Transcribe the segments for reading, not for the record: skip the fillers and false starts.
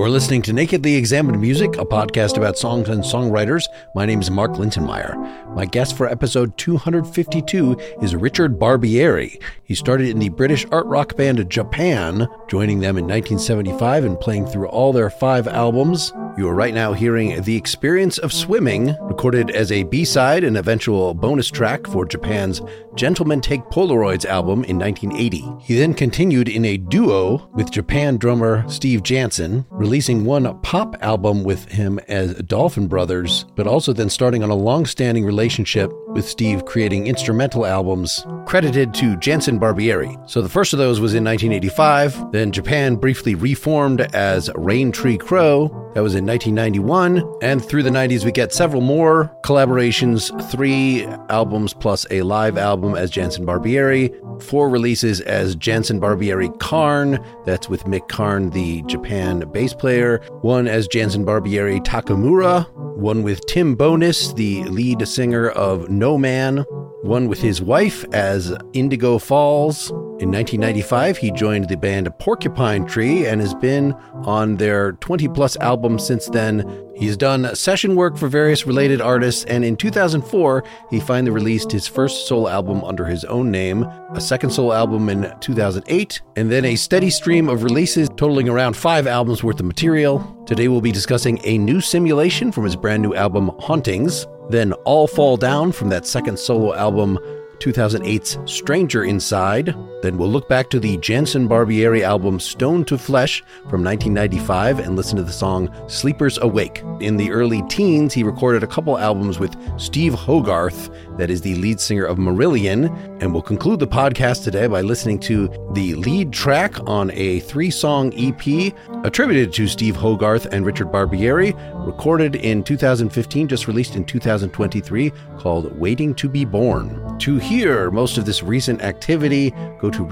You're listening to Nakedly Examined Music, a podcast about songs and songwriters. My name is Mark Lintonmeyer. My guest for episode 252 is Richard Barbieri. He started in the British art rock band Japan, joining them in 1975 and playing through all their 5 albums. You are right now hearing The Experience of Swimming, recorded as a B-side and eventual bonus track for Japan's Gentlemen Take Polaroids album in 1980. He then continued in a duo with Japan drummer Steve Jansen, releasing one pop album with him as Dolphin Brothers, but also then starting on a long-standing relationship with Steve, creating instrumental albums credited to Jansen Barbieri. So the first of those was in 1985. Then Japan briefly reformed as Rain Tree Crow. That was in 1991. And through the 90s, we get several more collaborations, 3 albums plus a live album as Jansen Barbieri, 4 releases as Jansen Barbieri Karn. That's with Mick Karn, the Japan bass player. 1 as Jansen Barbieri Takamura. 1 with Tim Bonis, the lead singer of No Man. 1 with his wife as Indigo Falls. In 1995, he joined the band Porcupine Tree and has been on their 20-plus albums since then. He's done session work for various related artists, and in 2004, he finally released his first solo album under his own name, a second solo album in 2008, and then a steady stream of releases totaling around 5 albums worth of material. Today we'll be discussing A New Simulation from his brand new album Hauntings, then All Fall Down from that second solo album 2008's Stranger Inside. Then we'll look back to the Jansen Barbieri album Stone to Flesh from 1995 and listen to the song Sleepers Awake. In the early teens, he recorded a couple albums with Steve Hogarth, that is the lead singer of Marillion, and we'll conclude the podcast today by listening to the lead track on a 3-song EP attributed to Steve Hogarth and Richard Barbieri, recorded in 2015, just released in 2023, called Waiting to Be Born. To hear most of this recent activity, go to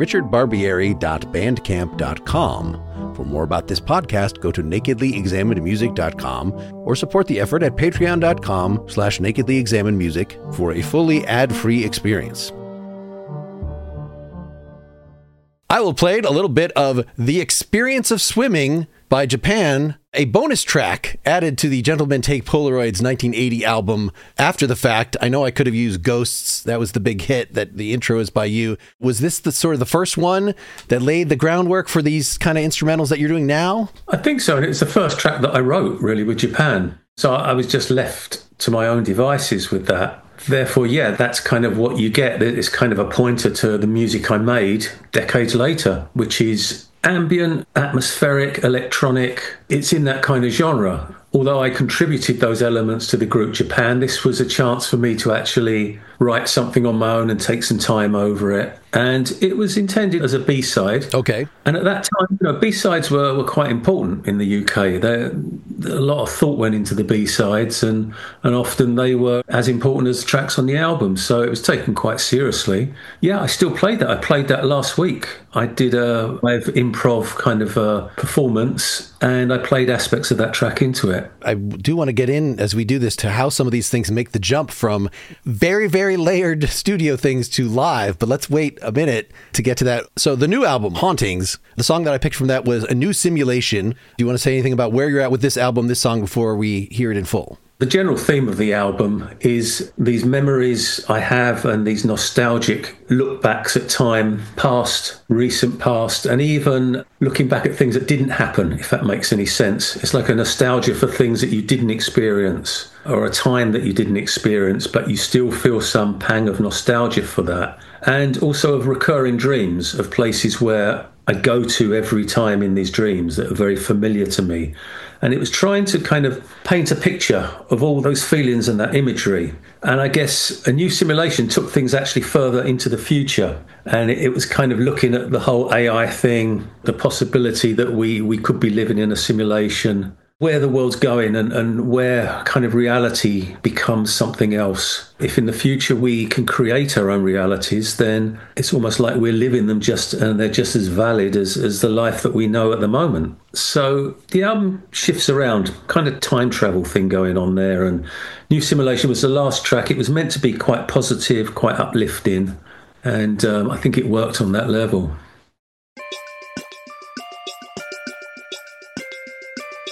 richardbarbieri.bandcamp.com. For more about this podcast, go to nakedlyexaminedmusic.com or support the effort at patreon.com/nakedlyexaminedmusic for a fully ad-free experience. I will play a little bit of The Experience of Swimming by Japan, a bonus track added to the Gentlemen Take Polaroids 1980 album after the fact. I know I could have used Ghosts. That was the big hit, that the intro is by you. Was this the sort of the first one that laid the groundwork for these kind of instrumentals that you're doing now? I think so. And it's the first track that I wrote, really, with Japan. So I was just left to my own devices with that. Therefore, yeah, that's kind of what you get. It's kind of a pointer to the music I made decades later, which is ambient, atmospheric, electronic. It's in that kind of genre. Although I contributed those elements to the group Japan, this was a chance for me to actually write something on my own and take some time over it. And it was intended as a B-side. Okay. And at that time, B-sides were quite important in the UK. A lot of thought went into the B-sides, and often they were as important as the tracks on the album. So it was taken quite seriously. Yeah, I still played that. I played that last week. I did a live improv kind of performance, and I played aspects of that track into it. I do want to get in, as we do this, to how some of these things make the jump from very, very layered studio things to live, but let's wait a minute to get to that. So the new album, Hauntings, the song that I picked from that was A New Simulation. Do you want to say anything about where you're at with this album, this song, before we hear it in full? The general theme of the album is these memories I have and these nostalgic look backs at time past, recent past, and even looking back at things that didn't happen, if that makes any sense. It's like a nostalgia for things that you didn't experience, or a time that you didn't experience, but you still feel some pang of nostalgia for that. And also of recurring dreams, of places where I go to every time in these dreams that are very familiar to me. And it was trying to kind of paint a picture of all those feelings and that imagery. And I guess A New Simulation took things actually further into the future. And it was kind of looking at the whole AI thing, the possibility that we could be living in a simulation, where the world's going and where kind of reality becomes something else. If in the future we can create our own realities, then it's almost like we're living them and they're just as valid as the life that we know at the moment. So the album shifts around, kind of time travel thing going on there. And New Simulation was the last track. It was meant to be quite positive, quite uplifting. And I think it worked on that level.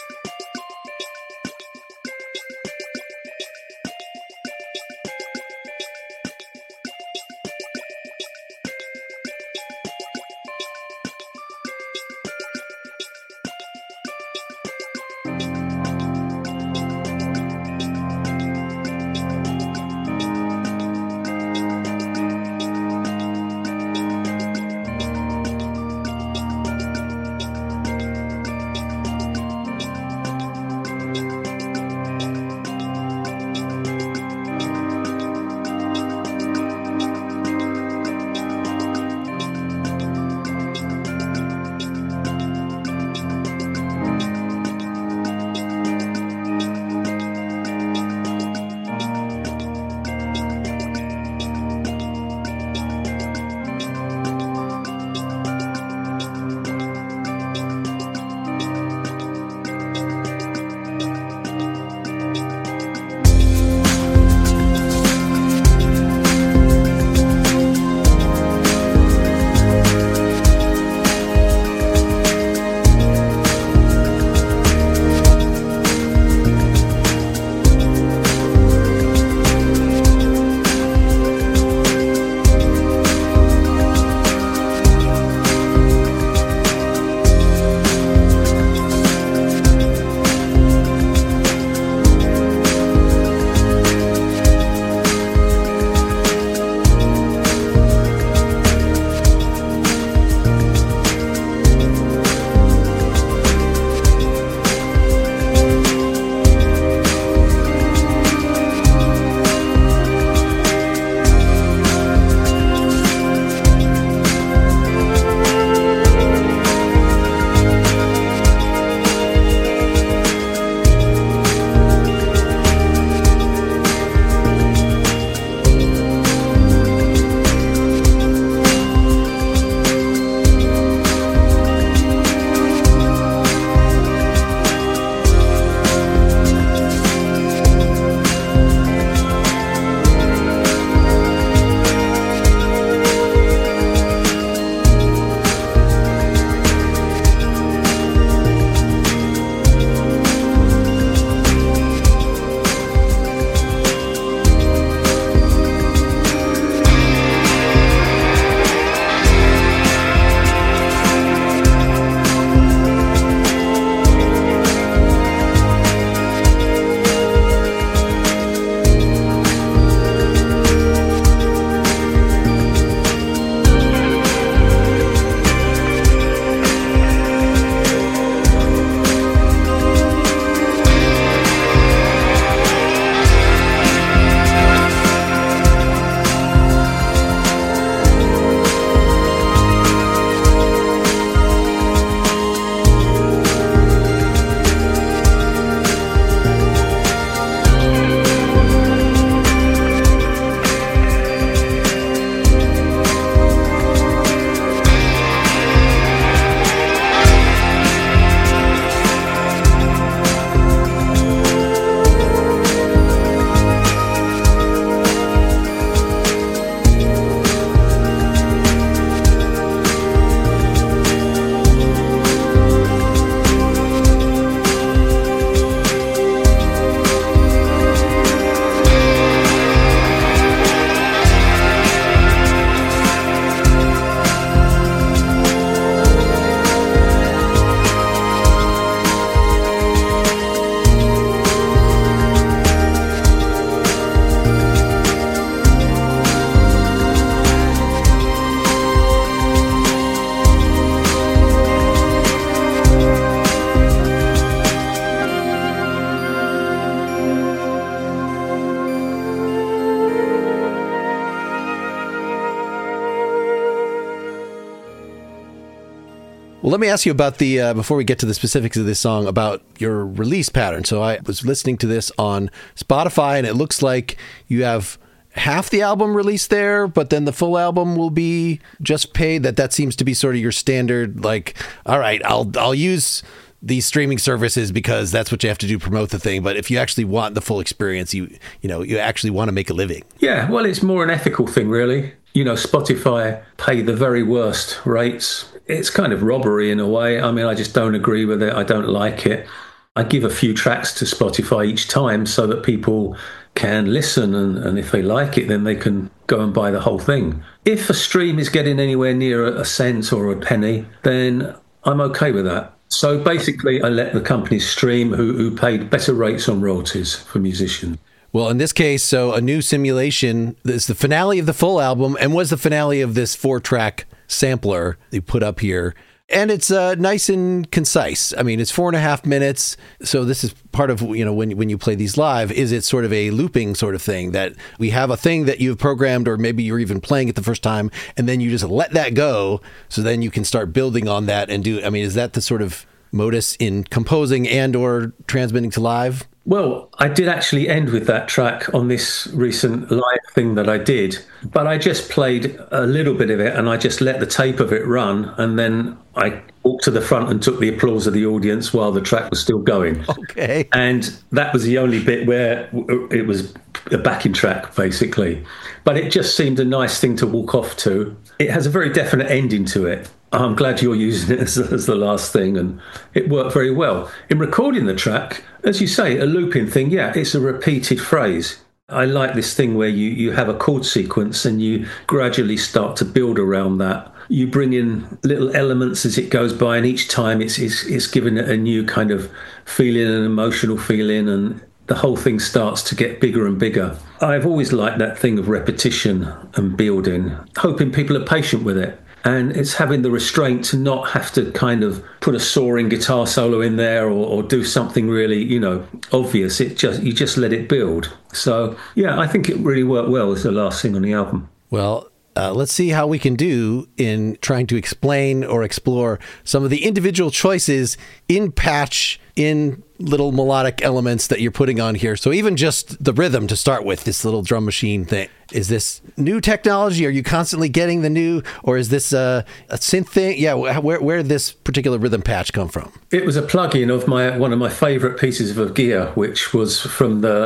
Well, let me ask you about the, before we get to the specifics of this song, about your release pattern. So I was listening to this on Spotify, and it looks like you have half the album released there, but then the full album will be just paid. That seems to be sort of your standard, like, all right, I'll use these streaming services because that's what you have to do, promote the thing. But if you actually want the full experience, you actually want to make a living. Yeah, well, it's more an ethical thing, really. Spotify pay the very worst rates. It's kind of robbery in a way. I mean, I just don't agree with it. I don't like it. I give a few tracks to Spotify each time so that people can listen, and if they like it, then they can go and buy the whole thing. If a stream is getting anywhere near a cent or a penny, then I'm okay with that. So basically, I let the companies stream who paid better rates on royalties for musicians. Well, in this case, so A New Simulation is the finale of the full album and was the finale of this 4-track sampler they put up here. And it's nice and concise. I mean, it's 4.5 minutes. So this is part of, when you play these live, is it sort of a looping sort of thing that we have a thing that you've programmed, or maybe you're even playing it the first time, and then you just let that go. So then you can start building on that and is that the sort of modus in composing and or transmitting to live? Well, I did actually end with that track on this recent live thing that I did, but I just played a little bit of it and I just let the tape of it run, and then I walked to the front and took the applause of the audience while the track was still going. Okay. And that was the only bit where it was a backing track, basically. But it just seemed a nice thing to walk off to. It has a very definite ending to it. I'm glad you're using it as the last thing, and it worked very well. In recording the track, as you say, a looping thing, yeah, it's a repeated phrase. I like this thing where you have a chord sequence and you gradually start to build around that. You bring in little elements as it goes by, and each time it's given it a new kind of feeling, an emotional feeling, and the whole thing starts to get bigger and bigger. I've always liked that thing of repetition and building, hoping people are patient with it. And it's having the restraint to not have to kind of put a soaring guitar solo in there or do something really, obvious. You just let it build. So, yeah, I think it really worked well as the last thing on the album. Well, let's see how we can do in trying to explain or explore some of the individual choices in patch, in little melodic elements that you're putting on here. So even just the rhythm to start with, this little drum machine thing. Is this new technology? Are you constantly getting the new, or is this a synth thing? Yeah, where did this particular rhythm patch come from? It was a plug-in of one of my favourite pieces of gear, which was from the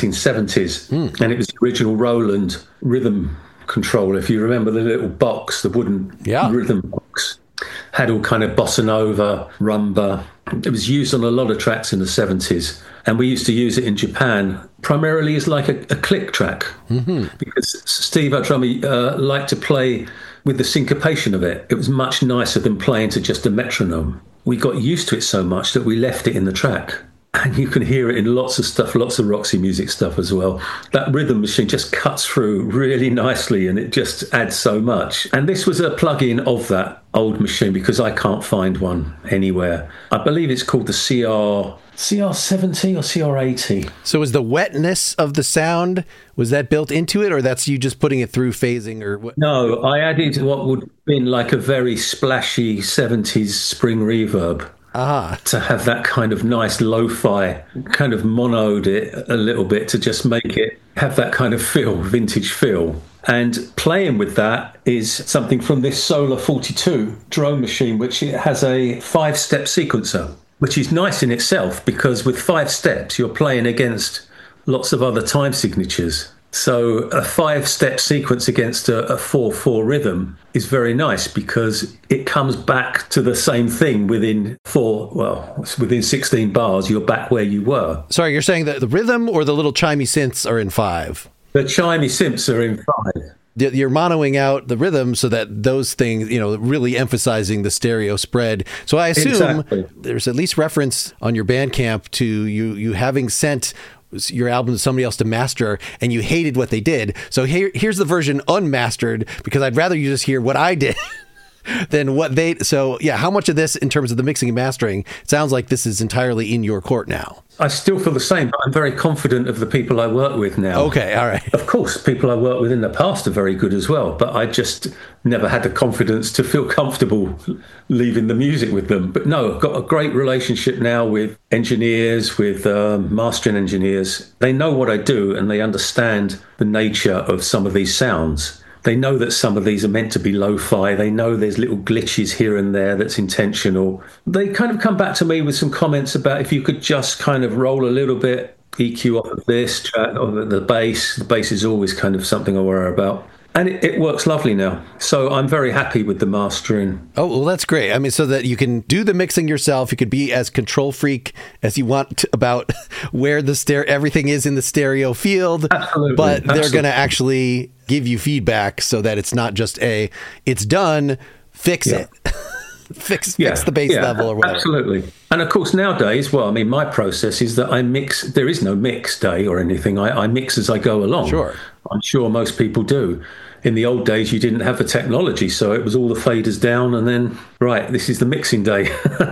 1970s. And it was the original Roland rhythm controller. If you remember the little box, the wooden rhythm box, had all kind of bossa nova, rumba. It was used on a lot of tracks in the 70s. And we used to use it in Japan primarily as like a click track, because Steve, our drummer, liked to play with the syncopation of it. It was much nicer than playing to just a metronome. We got used to it so much that we left it in the track. And you can hear it in lots of stuff, lots of Roxy Music stuff as well. That rhythm machine just cuts through really nicely, and it just adds so much. And this was a plug-in of that old machine, because I can't find one anywhere. I believe it's called the CR70 or CR80. So is the wetness of the sound, was that built into it, or that's you just putting it through phasing, or what? No, I added what would have been like a very splashy 70s spring reverb. To have that kind of nice lo-fi, kind of monoed it a little bit to just make it have that kind of feel, vintage feel. And playing with that is something from this Solar 42 drone machine, which it has a 5-step sequencer, which is nice in itself, because with 5 steps, you're playing against lots of other time signatures. So a 5-step sequence against a 4/4 rhythm is very nice, because it comes back to the same thing within 16 bars, you're back where you were. Sorry, you're saying that the rhythm or the little chimey synths are in 5? The chimey synths are in 5. You're monoing out the rhythm so that those things, really emphasizing the stereo spread. So I assume there's at least reference on your Bandcamp to you having sent your album to somebody else to master, and you hated what they did. So here's the version unmastered, because I'd rather you just hear what I did. than what they. So yeah, how much of this in terms of the mixing and mastering? It sounds like this is entirely in your court now. I still feel the same, but I'm very confident of the people I work with now. Okay, all right. Of course, people I worked with in the past are very good as well, but I just never had the confidence to feel comfortable leaving the music with them. But no, I've got a great relationship now with engineers, with mastering engineers. They know what I do and they understand the nature of some of these sounds. They know that some of these are meant to be lo-fi. They know there's little glitches here and there that's intentional. They kind of come back to me with some comments about if you could just kind of roll a little bit, EQ off of this track, or the bass. The bass is always kind of something I worry about. And it works lovely now. So I'm very happy with the mastering. Oh, well, that's great. I mean, so that you can do the mixing yourself. You could be as control freak as you want about where the everything is in the stereo field. Absolutely. But they're going to actually give you feedback so that it's not just it's done, fix it. Fix the bass level or whatever. Absolutely. And of course, nowadays, well, I mean, my process is that I mix. There is no mix day or anything. I mix as I go along. Sure. I'm sure most people do. In the old days, you didn't have the technology, so it was all the faders down and then, right, this is the mixing day.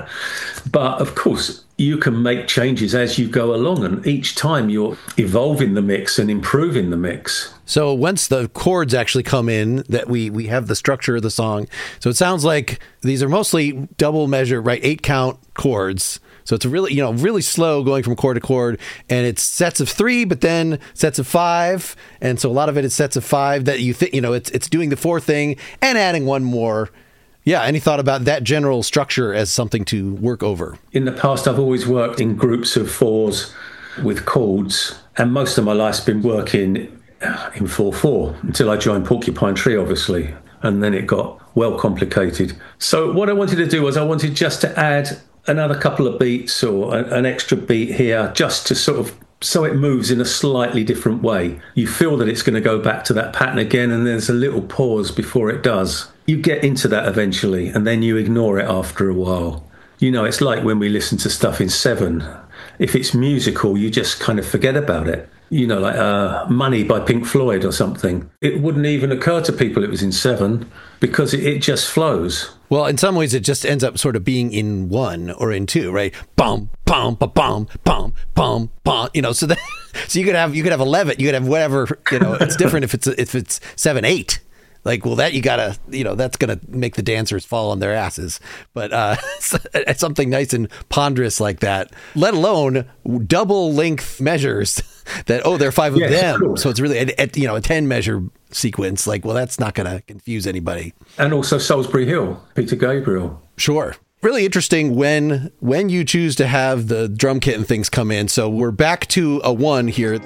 But of course, you can make changes as you go along, and each time you're evolving the mix and improving the mix. So once the chords actually come in, that we have the structure of the song. So it sounds like these are mostly double measure, right? 8 count chords. So it's really, really slow going from chord to chord, and it's sets of 3, but then sets of 5. And so a lot of it is sets of 5 that you think, it's doing the 4 thing and adding one more. Yeah. Any thought about that general structure as something to work over? In the past, I've always worked in groups of 4s with chords, and most of my life's been working in 4/4 until I joined Porcupine Tree, obviously. And then it got well complicated. So what I wanted to do was I wanted just to add another couple of beats or an extra beat here, just to sort of, so it moves in a slightly different way. You feel that it's going to go back to that pattern again, and there's a little pause before it does. You get into that eventually, and then you ignore it after a while. It's like when we listen to stuff in 7. If it's musical, you just kind of forget about it. Like Money by Pink Floyd or something. It wouldn't even occur to people it was in 7 because it just flows. Well, in some ways, it just ends up sort of being in 1 or in 2, right? Bum, bum, ba, bum, bum, bum, bum. So you could have 11, you could have whatever. It's different if it's 7, 8. Like, well, that you gotta, that's gonna make the dancers fall on their asses. But something nice and ponderous like that, let alone double length measures that, there are 5 of them. So it's really a 10 measure sequence. Like, well, that's not gonna confuse anybody. And also Salisbury Hill, Peter Gabriel. Sure. Really interesting when you choose to have the drum kit and things come in. So we're back to a 1 here.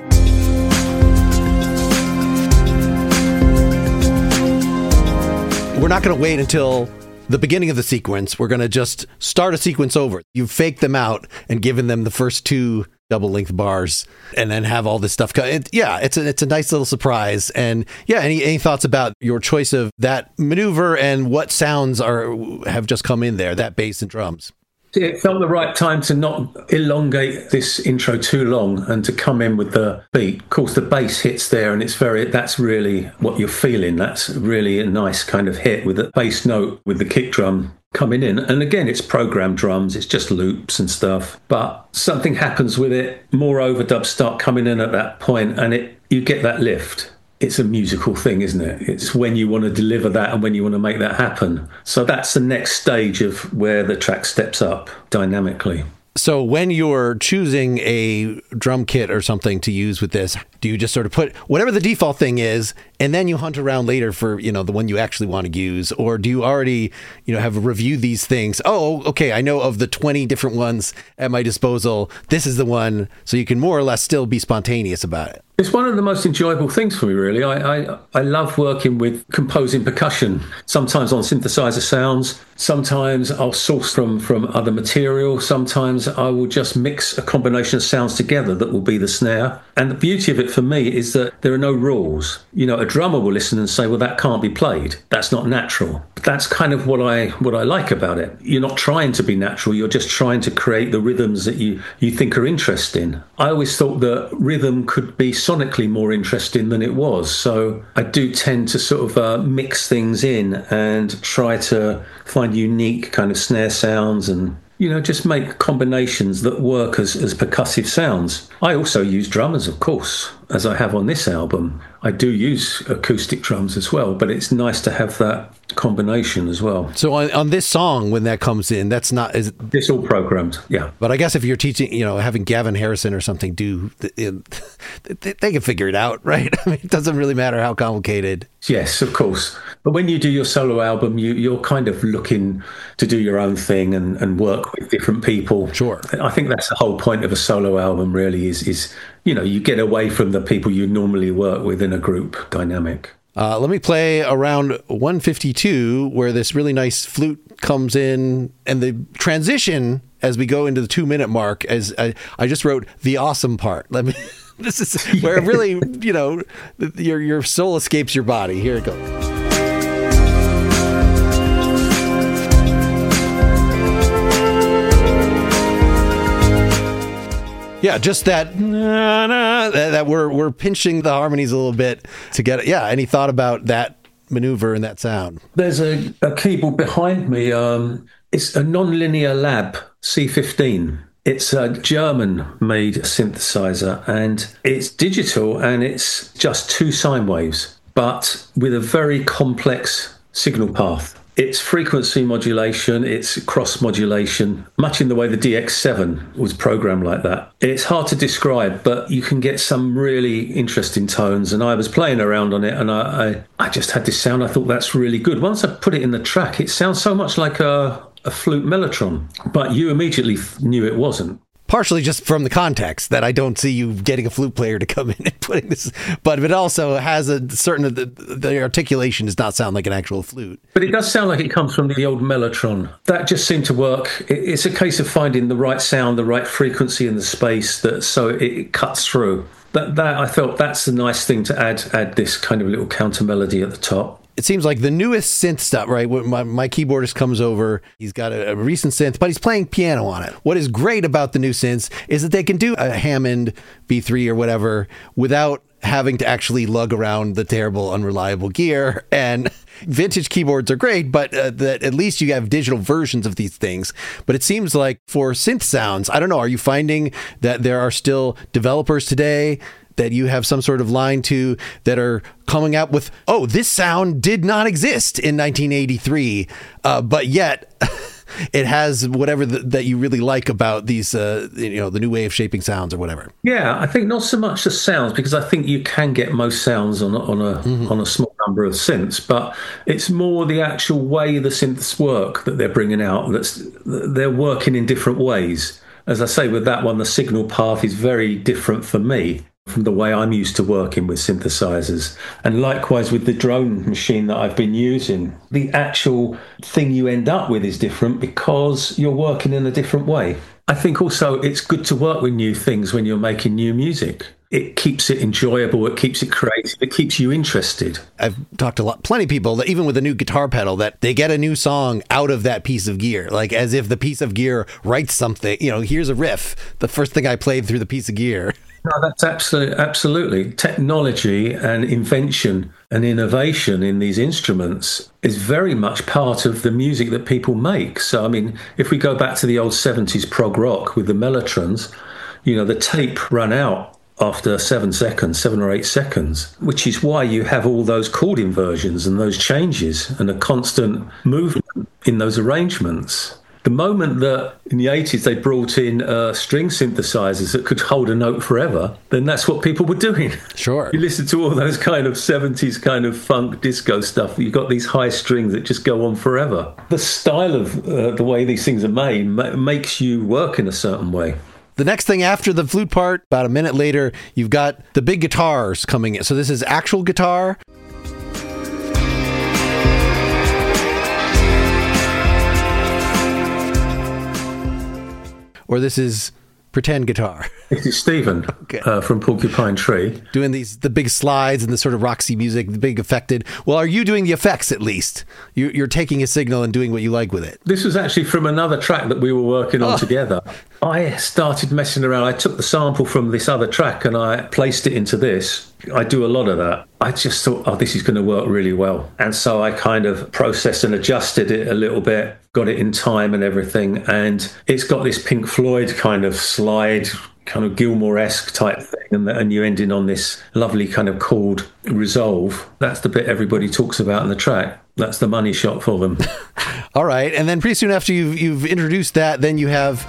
We're not going to wait until the beginning of the sequence. We're going to just start a sequence over. You've faked them out and given them the first 2 double length bars and then have all this stuff. It's a nice little surprise. And any thoughts about your choice of that maneuver and what sounds have just come in there, that bass and drums? It felt the right time to not elongate this intro too long and to come in with the beat. Of course, the bass hits there, and that's really what you're feeling. That's really a nice kind of hit with the bass note with the kick drum coming in. And again, it's programmed drums, it's just loops and stuff. But something happens with it. More overdubs start coming in at that point, and you get that lift. It's a musical thing, isn't it? It's when you want to deliver that and when you want to make that happen. So that's the next stage of where the track steps up dynamically. So when you're choosing a drum kit or something to use with this, do you just sort of put whatever the default thing is, and then you hunt around later for, the one you actually want to use? Or do you already, have reviewed these things? Oh, okay, I know of the 20 different ones at my disposal. This is the one. So you can more or less still be spontaneous about it. It's one of the most enjoyable things for me, really. I love working with composing percussion, sometimes on synthesizer sounds. Sometimes I'll source from other material. Sometimes I will just mix a combination of sounds together that will be the snare. And the beauty of it for me is that there are no rules. A drummer will listen and say, well, that can't be played. That's not natural. But that's kind of what I like about it. You're not trying to be natural. You're just trying to create the rhythms that you think are interesting. I always thought that rhythm could be sonically more interesting than it was. So I do tend to sort of mix things in and try to find unique kind of snare sounds and, just make combinations that work as percussive sounds. I also use drummers, of course, as I have on this album. I do use acoustic drums as well, but it's nice to have that combination as well. So on this song, when that comes in, that's not... It's all programmed, yeah. But I guess if you're teaching, having Gavin Harrison or something they can figure it out, right? I mean, it doesn't really matter how complicated. Yes, of course. But when you do your solo album, you're kind of looking to do your own thing and work with different people. Sure. I think that's the whole point of a solo album, really, is you get away from the people you normally work with in a group dynamic. Let me play around 152, where this really nice flute comes in, and the transition as we go into the 2-minute mark, as I just wrote the awesome part. This is where really, your soul escapes your body. Here it goes. Yeah, just that that we're pinching the harmonies a little bit to get it. Yeah, any thought about that maneuver and that sound? There's a keyboard behind me. It's a Nonlinear Lab C15. It's a German-made synthesizer, and it's digital, and it's just 2 sine waves, but with a very complex signal path. It's frequency modulation, it's cross modulation, much in the way the DX7 was programmed like that. It's hard to describe, but you can get some really interesting tones. And I was playing around on it, and I just had this sound. I thought, that's really good. Once I put it in the track, it sounds so much like a flute mellotron, but you immediately knew it wasn't. Partially just from the context that I don't see you getting a flute player to come in and putting this, but it also has a certain, the articulation does not sound like an actual flute. But it does sound like it comes from the old mellotron. That just seemed to work. It's a case of finding the right sound, the right frequency in the space, so it cuts through. That I felt that's the nice thing to add this kind of little counter melody at the top. It seems like the newest synth stuff, right? When my keyboardist comes over, he's got a recent synth, but he's playing piano on it. What is great about the new synths is that they can do a Hammond B3 or whatever without having to actually lug around the terrible, unreliable gear. And vintage keyboards are great, but that at least you have digital versions of these things. But it seems like for synth sounds, I don't know, are you finding that there are still developers today that you have some sort of line to that are coming out with, oh, this sound did not exist in 1983, but yet it has whatever that you really like about these, the new way of shaping sounds or whatever? Yeah, I think not so much the sounds, because I think you can get most sounds on a small number of synths, but it's more the actual way the synths work that they're bringing out. They're working in different ways. As I say, with that one, the signal path is very different for me from the way I'm used to working with synthesizers. And likewise with the drone machine that I've been using, the actual thing you end up with is different because you're working in a different way. I think also it's good to work with new things when you're making new music. It keeps it enjoyable, it keeps it creative, it keeps you interested. I've talked to plenty of people that even with a new guitar pedal, that they get a new song out of that piece of gear, like as if the piece of gear writes something. Here's a riff, the first thing I played through the piece of gear. No, that's absolutely. Technology and invention and innovation in these instruments is very much part of the music that people make. So, I mean, if we go back to the old 70s prog rock with the Mellotrons, the tape ran out after 7 or 8 seconds, which is why you have all those chord inversions and those changes and a constant movement in those arrangements. The moment that in the 80s they brought in string synthesizers that could hold a note forever, then that's what people were doing. Sure. You listen to all those kind of 70s kind of funk disco stuff, you've got these high strings that just go on forever. The style of the way these things are made makes you work in a certain way. The next thing after the flute part, about a minute later, you've got the big guitars coming in. So this is actual guitar. Or this is pretend guitar? This is Stephen from Porcupine Tree. Doing the big slides and the sort of Roxy music, the big affected. Well, are you doing the effects at least? You're taking a signal and doing what you like with it. This was actually from another track that we were working on together. I started messing around. I took the sample from this other track and I placed it into this. I do a lot of that. I just thought, oh, this is going to work really well. And so I kind of processed and adjusted it a little bit, got it in time and everything. And it's got this Pink Floyd kind of slide, kind of Gilmour-esque type thing. And you ending on this lovely kind of chord resolve. That's the bit everybody talks about in the track. That's the money shot for them. All right. And then pretty soon after you've introduced that, then you have...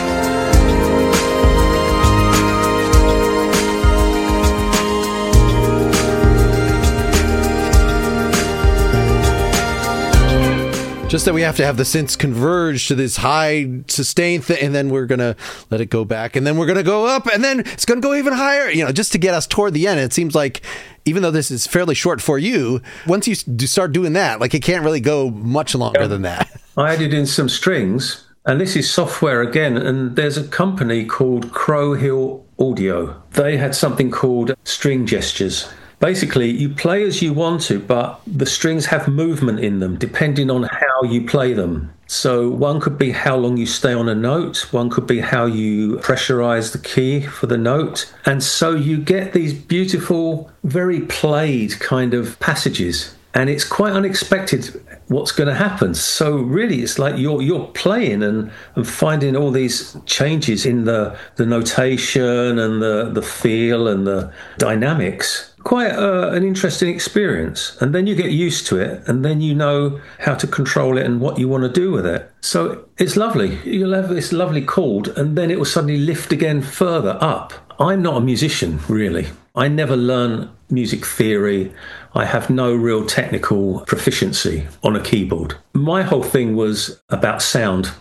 Just that we have to have the synths converge to this high sustained thing, and then we're going to let it go back, and then we're going to go up, and then it's going to go even higher, just to get us toward the end. It seems like, even though this is fairly short for you, once you start doing that, like, it can't really go much longer than that. I added in some strings, and this is software again, and there's a company called Crow Hill Audio. They had something called string gestures. Basically, you play as you want to, but the strings have movement in them depending on how you play them. So one could be how long you stay on a note. One could be how you pressurize the key for the note. And so you get these beautiful, very played kind of passages. And it's quite unexpected what's going to happen. So really, it's like you're playing and finding all these changes in the notation and the feel and the dynamics. Quite an interesting experience. And then you get used to it, and then you know how to control it and what you want to do with it. So it's lovely. You'll have this lovely chord, and then it will suddenly lift again further up. I'm not a musician, really. I never learn music theory. I have no real technical proficiency on a keyboard. My whole thing was about sound.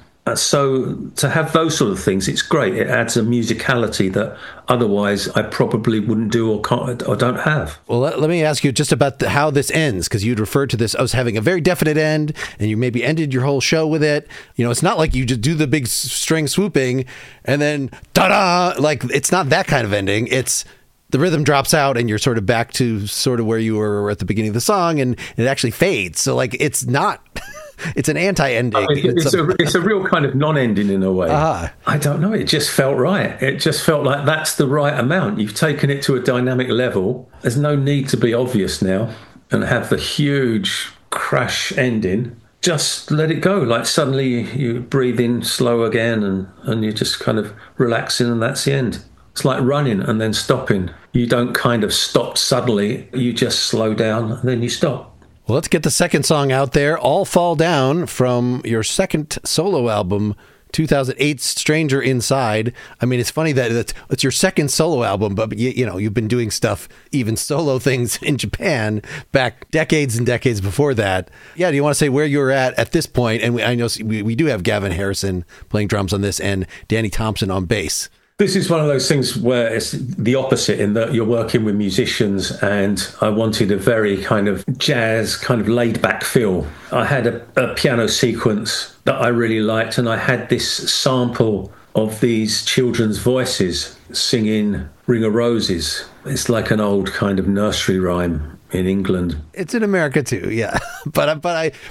So to have those sort of things, it's great. It adds a musicality that otherwise I probably wouldn't do or don't have. Well, let me ask you just about how this ends, because you'd referred to this as having a very definite end, and you maybe ended your whole show with it. It's not like you just do the big string swooping and then ta-da! Like, it's not that kind of ending. It's the rhythm drops out and you're sort of back to sort of where you were at the beginning of the song, and it actually fades. So, like, it's not... It's an anti-ending. It's a real kind of non-ending in a way. I don't know. It just felt right. It just felt like that's the right amount. You've taken it to a dynamic level. There's no need to be obvious now and have the huge crash ending. Just let it go. Like, suddenly you breathe in slow again and you're just kind of relaxing, and that's the end. It's like running and then stopping. You don't kind of stop suddenly. You just slow down and then you stop. Well, let's get the second song out there, All Fall Down, from your second solo album, 2008's Stranger Inside. I mean, it's funny that it's your second solo album, but you've been doing stuff, even solo things in Japan, back decades and decades before that. Yeah, do you want to say where you're at this point? And I know we do have Gavin Harrison playing drums on this and Danny Thompson on bass. This is one of those things where it's the opposite, in that you're working with musicians, and I wanted a very kind of jazz, kind of laid back feel. I had a piano sequence that I really liked, and I had this sample of these children's voices singing Ring of Roses. It's like an old kind of nursery rhyme in England. It's in America too, yeah. But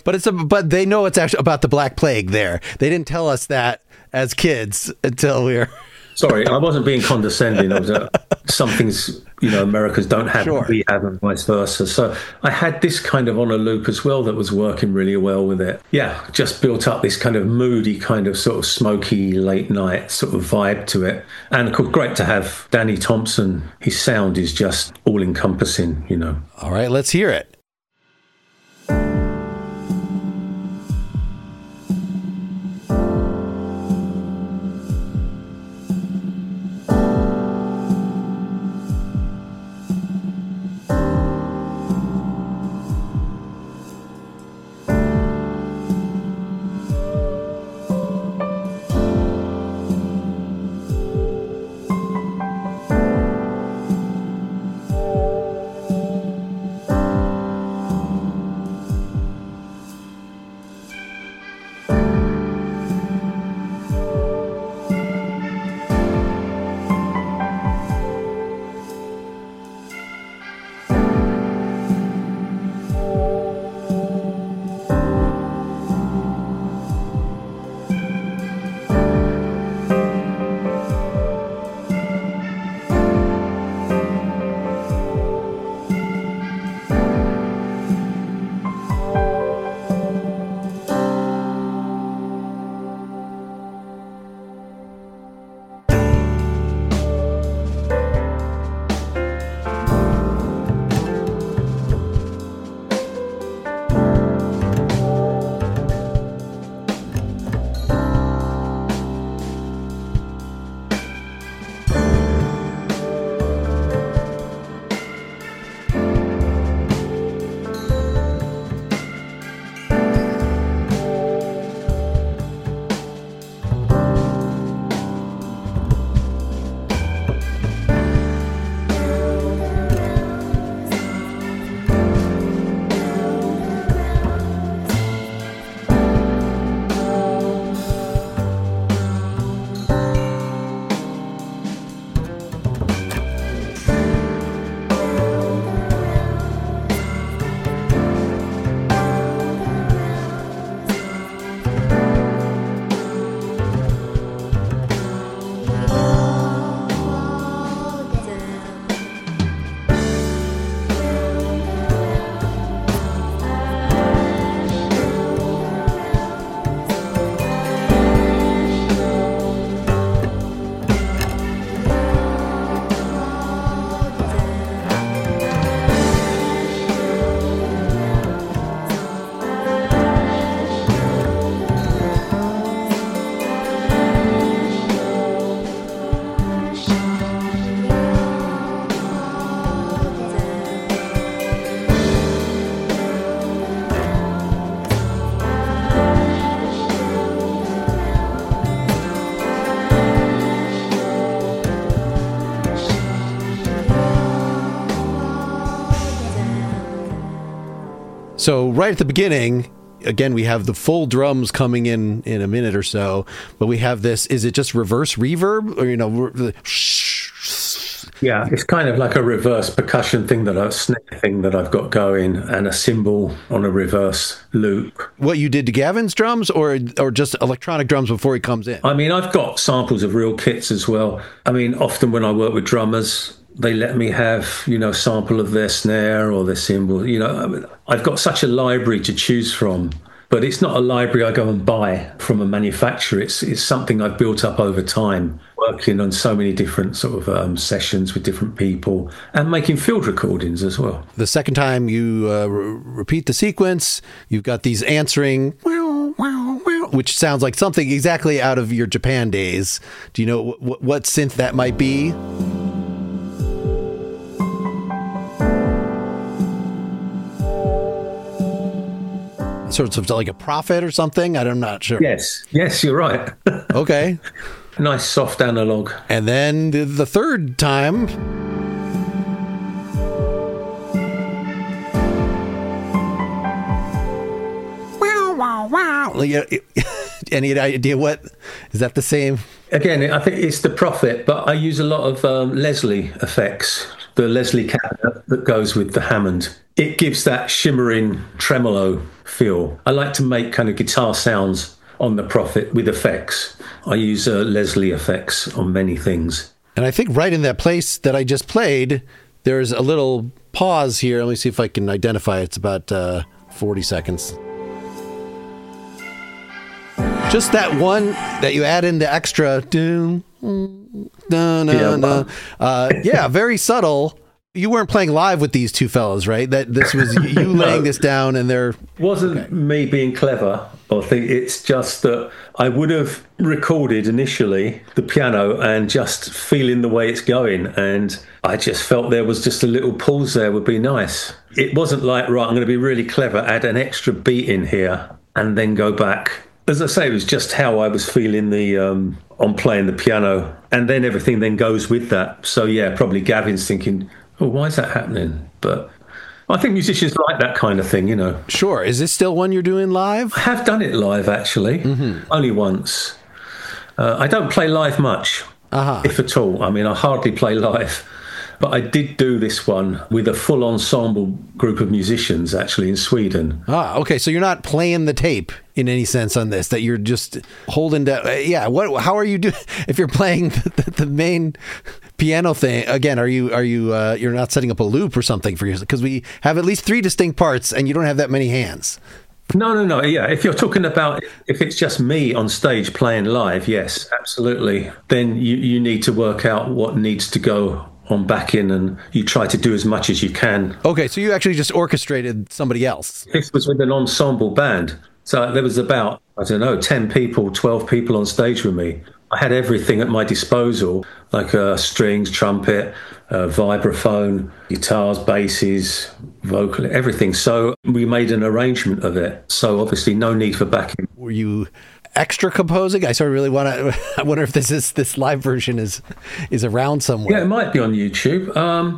they know it's actually about the Black Plague there. They didn't tell us that as kids until we were... Sorry, I wasn't being condescending. Some things, Americans don't have, sure. We have, and vice versa. So I had this kind of on a loop as well that was working really well with it. Yeah, just built up this kind of moody, kind of sort of smoky late night sort of vibe to it. And of course, great to have Danny Thompson. His sound is just all encompassing, All right, let's hear it. So right at the beginning, again, we have the full drums coming in a minute or so, but we have this, is it just reverse reverb or, Yeah, it's kind of like a reverse percussion thing, a snare thing that I've got going, and a cymbal on a reverse loop. What you did to Gavin's drums or just electronic drums before he comes in? I mean, I've got samples of real kits as well. I mean, often when I work with drummers, they let me have, a sample of their snare or their cymbal. I've got such a library to choose from. But it's not a library I go and buy from a manufacturer. It's something I've built up over time, working on so many different sort of sessions with different people and making field recordings as well. The second time you repeat the sequence, you've got these answering, which sounds like something exactly out of your Japan days. Do you know what synth that might be? Sort of like a Prophet or something? I'm not sure. Yes, you're right. Okay. Nice soft analog. And then the third time. Wow. Any idea what? Is that the same? Again, I think it's the Prophet, but I use a lot of Leslie effects. The Leslie cabinet that goes with the Hammond. It gives that shimmering tremolo feel. I like to make kind of guitar sounds on the Prophet with effects. I use Leslie effects on many things. And I think right in that place that I just played, there's a little pause here. Let me see if I can identify it. It's about 40 seconds. Just that one that you add in the extra. Yeah, very subtle. You weren't playing live with these two fellas, right? That this was you laying this down, and they're wasn't me being clever. I think it's just that I would have recorded initially the piano and just feeling the way it's going, and I just felt there was just a little pause there would be nice. It wasn't like, right, I'm going to be really clever, add an extra beat in here, and then go back. As I say, it was just how I was feeling on playing the piano, and then everything then goes with that. So yeah, probably Gavin's thinking, oh, why is that happening? But I think musicians like that kind of thing, Sure. Is this still one you're doing live? I have done it live, actually. Only once. I don't play live much, if at all. I mean, I hardly play live. But I did do this one with a full ensemble group of musicians, actually, in Sweden. Okay. So you're not playing the tape in any sense on this, that you're just holding down. Yeah. How are you doing? If you're playing the main piano thing, again, you're not setting up a loop or something for yourself? Because we have at least 3 distinct parts and you don't have that many hands. No. Yeah. If you're talking about, if it's just me on stage playing live, yes, absolutely. Then you need to work out what needs to go on back in, and you try to do as much as you can. Okay, so you actually just orchestrated somebody else. This was with an ensemble band. So there was about, 10 people, 12 people on stage with me. I had everything at my disposal, like strings, trumpet, vibraphone, guitars, basses, vocal, everything. So we made an arrangement of it. So obviously no need for backing. Were you extra composing? I sort of really I wonder if this live version is around somewhere. Yeah, it might be on YouTube.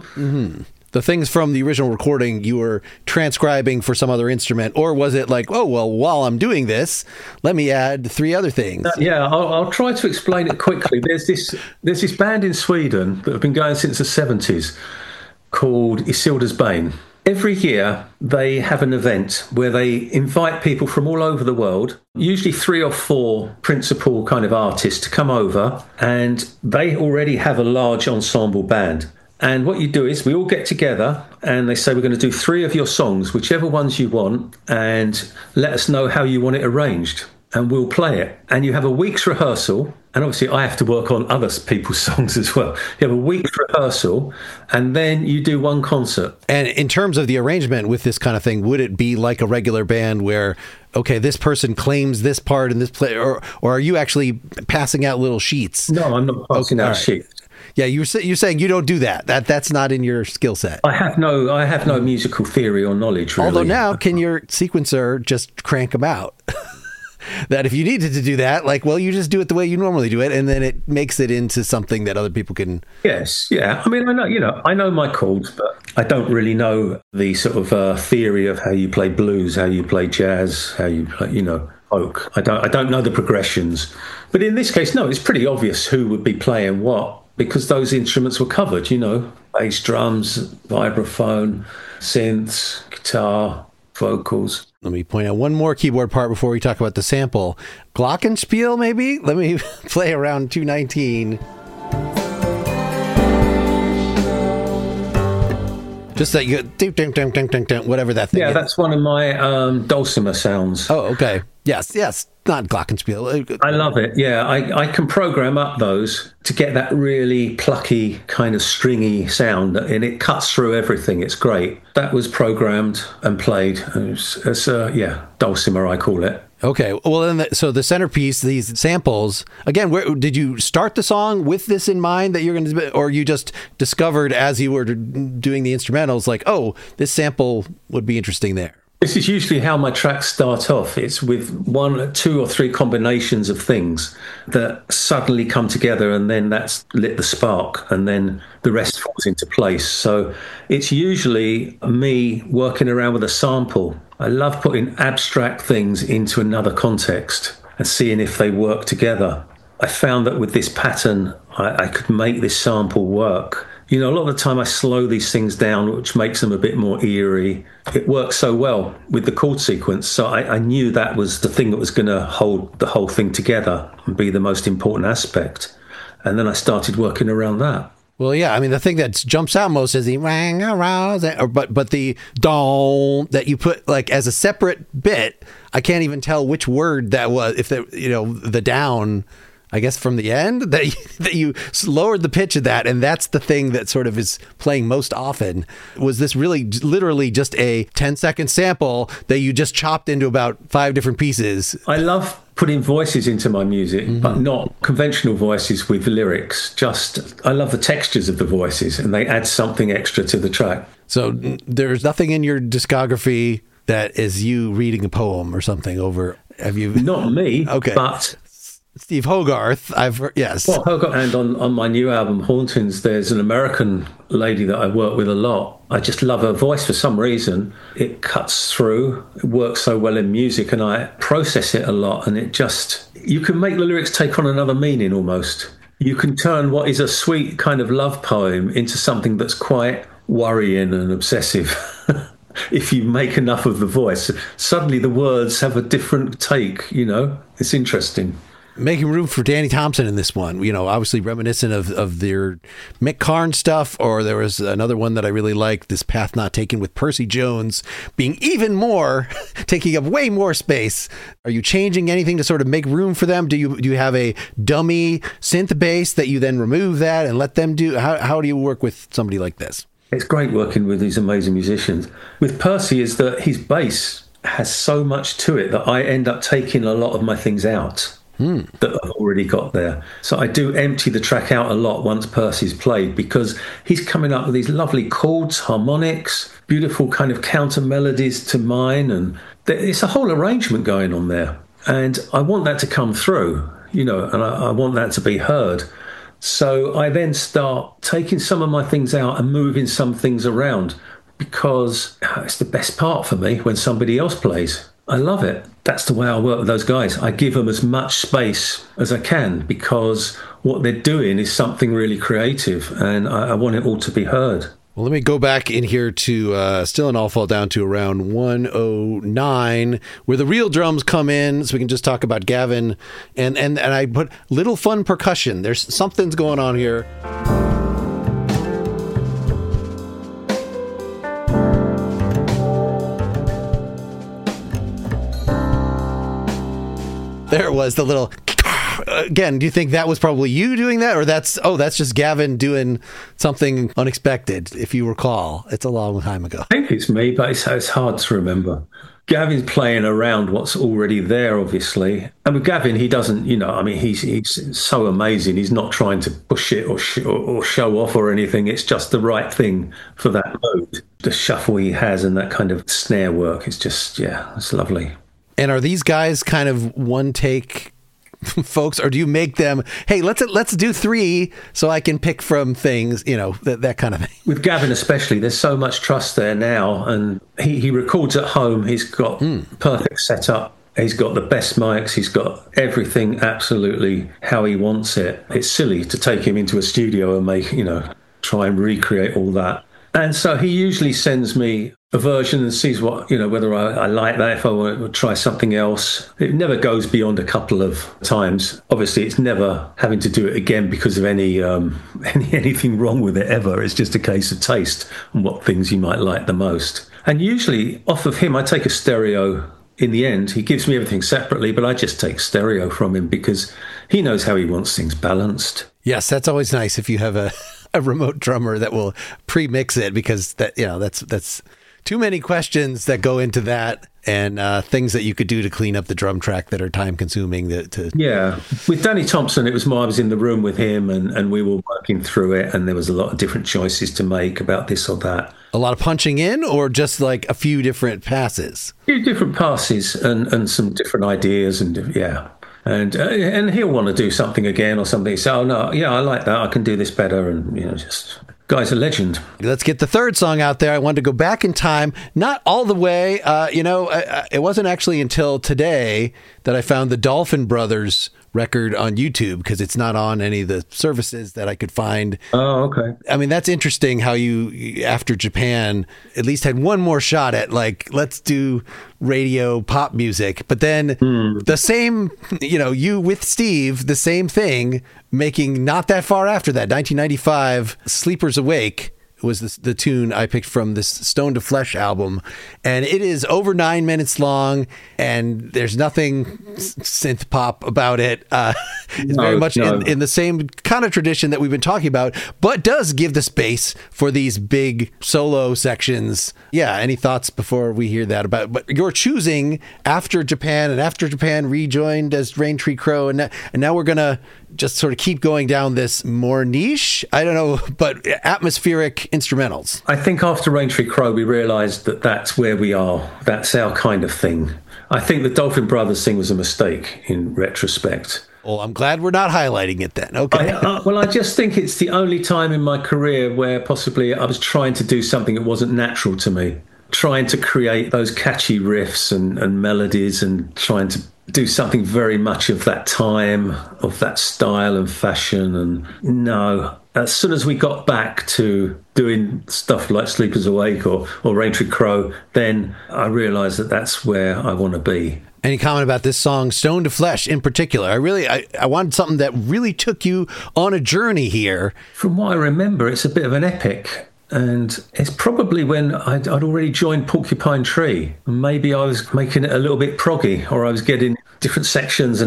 The things from the original recording you were transcribing for some other instrument, or was it like, oh, well, while I'm doing this, let me add 3 other things? Yeah, I'll try to explain it quickly. There's this band in Sweden that have been going since the 70s called Isildur's Bane. Every year, they have an event where they invite people from all over the world, usually 3 or 4 principal kind of artists, to come over, and they already have a large ensemble band. And what you do is we all get together and they say, we're going to do 3 of your songs, whichever ones you want, and let us know how you want it arranged, and we'll play it. And you have a week's rehearsal. And obviously I have to work on other people's songs as well. You have a week's rehearsal, and then you do 1 concert. And in terms of the arrangement with this kind of thing, would it be like a regular band where, okay, this person claims this part in this play, or are you actually passing out little sheets? No, I'm not passing out sheets. Yeah, you're saying you don't do that. That's not in your skill set. I have no musical theory or knowledge, really. Although now, can your sequencer just crank them out? that if you needed to do that, like, well, you just do it the way you normally do it, and then it makes it into something that other people can. Yes, yeah. I mean, I know my chords, but I don't really know the sort of theory of how you play blues, how you play jazz, how you play, folk. I don't know the progressions. But in this case, no, it's pretty obvious who would be playing what, because those instruments were covered, bass, drums, vibraphone, synths, guitar, vocals. Let me point out one more keyboard part before we talk about the sample. Glockenspiel, maybe? Let me play around 219. Just that you go, whatever that thing is. Yeah, that's one of my dulcimer sounds. Oh, okay. Yes. Not glockenspiel. I love it. Yeah, I can program up those to get that really plucky, kind of stringy sound, and it cuts through everything. It's great. That was programmed and played. It's dulcimer, I call it. Okay. Well, then, so the centerpiece, these samples, again, where did you start the song with this in mind that you're going to, or you just discovered as you were doing the instrumentals, like, oh, this sample would be interesting there? This is usually how my tracks start off. It's with 1, 2, or 3 combinations of things that suddenly come together, and then that's lit the spark, and then the rest falls into place. So it's usually me working around with a sample. I love putting abstract things into another context and seeing if they work together. I found that with this pattern, I could make this sample work. A lot of the time I slow these things down, which makes them a bit more eerie. It works so well with the chord sequence. So I knew that was the thing that was going to hold the whole thing together and be the most important aspect. And then I started working around that. Well, yeah, I mean, the thing that jumps out most is the rang around, but the don that you put like as a separate bit, I can't even tell which word that was. If the down, I guess from the end that you lowered the pitch of that, and that's the thing that sort of is playing most often. Was this really literally just a 10-second sample that you just chopped into about 5 different pieces? I love putting voices into my music, but not conventional voices with lyrics. I love the textures of the voices, and they add something extra to the track. So there's nothing in your discography that is you reading a poem or something over. Have you? Not me. Okay, but Steve Hogarth, I've heard, yes. Well, Hogarth, and on my new album, Hauntings, there's an American lady that I work with a lot. I just love her voice for some reason. It cuts through, it works so well in music, and I process it a lot, and you can make the lyrics take on another meaning almost. You can turn what is a sweet kind of love poem into something that's quite worrying and obsessive. If you make enough of the voice, suddenly the words have a different take, It's interesting. Making room for Danny Thompson in this one, obviously reminiscent of their Mick Karn stuff, or there was another one that I really liked, This Path Not Taken, with Percy Jones being even more, taking up way more space. Are you changing anything to sort of make room for them? Do you have a dummy synth bass that you then remove that and let them do? How do you work with somebody like this? It's great working with these amazing musicians. With Percy is that his bass has so much to it that I end up taking a lot of my things out. That I've already got there. So I do empty the track out a lot once Percy's played, because he's coming up with these lovely chords, harmonics, beautiful kind of counter melodies to mine, and it's a whole arrangement going on there. And I want that to come through, and I want that to be heard. So I then start taking some of my things out and moving some things around, because it's the best part for me when somebody else plays. I love it. That's the way I work with those guys. I give them as much space as I can, because what they're doing is something really creative, and I want it all to be heard. Well, let me go back in here to Still and All Fall Down to around 109, where the real drums come in, so we can just talk about Gavin. And I put little fun percussion. There's something's going on here. There it was, the little... Again, do you think that was probably you doing that, or that's just Gavin doing something unexpected, if you recall? It's a long time ago. I think it's me, but it's hard to remember. Gavin's playing around what's already there, obviously. And with Gavin, he doesn't, he's so amazing. He's not trying to push it or show off or anything. It's just the right thing for that mode. The shuffle he has and that kind of snare work, it's just, it's lovely. And are these guys kind of one take folks, or do you make them, hey, let's do 3 so I can pick from things, that kind of thing? With Gavin especially, there's so much trust there now, and he records at home. He's got perfect setup. He's got the best mics. He's got everything absolutely how he wants it. It's silly to take him into a studio and try and recreate all that. And so he usually sends me a version and sees whether I like that, if I want to try something else. It never goes beyond a couple of times. Obviously, it's never having to do it again because of anything wrong with it ever. It's just a case of taste and what things you might like the most. And usually off of him, I take a stereo. In the end, he gives me everything separately, but I just take stereo from him because he knows how he wants things balanced. Yes, that's always nice if you have a remote drummer that will pre-mix it, because that's too many questions that go into that, and things that you could do to clean up the drum track that are time consuming. Yeah. With Danny Thompson, it was more I was in the room with him and we were working through it, and there was a lot of different choices to make about this or that. A lot of punching in, or just like a few different passes? A few different passes and some different ideas, and yeah. And he'll want to do something again or something. So, oh, no, yeah, I like that. I can do this better. And, just... Guy's a legend. Let's get the third song out there. I wanted to go back in time, not all the way. It wasn't actually until today that I found the Dolphin Brothers record on YouTube, because it's not on any of the services that I could find. Oh, okay. I mean, that's interesting how you, after Japan, at least had one more shot at let's do radio pop music. But then the same, you with Steve, the same thing, making not that far after that, 1995, Sleepers Awake was the tune I picked from this Stone to Flesh album. And it is over 9 minutes long, and there's nothing synth pop about it. It's very much in the same kind of tradition that we've been talking about, but does give the space for these big solo sections. Yeah, any thoughts before we hear that about, but you're choosing after Japan, and after Japan rejoined as Raintree Crow, and now we're going to just sort of keep going down this more niche, I don't know, but atmospheric instrumentals. I think after Raintree Crow, we realised that that's where we are. That's our kind of thing. I think the Dolphin Brothers thing was a mistake in retrospect. Well, I'm glad we're not highlighting it then. Okay. I just think it's the only time in my career where possibly I was trying to do something that wasn't natural to me. Trying to create those catchy riffs and melodies, and trying to do something very much of that time, of that style and fashion. And no, as soon as we got back to doing stuff like Sleepers Awake or Raintree Crow, then I realised that that's where I want to be. Any comment about this song, Stone to Flesh, in particular? I wanted something that really took you on a journey here. From what I remember, it's a bit of an epic. And it's probably when I'd already joined Porcupine Tree. Maybe I was making it a little bit proggy, or I was getting different sections and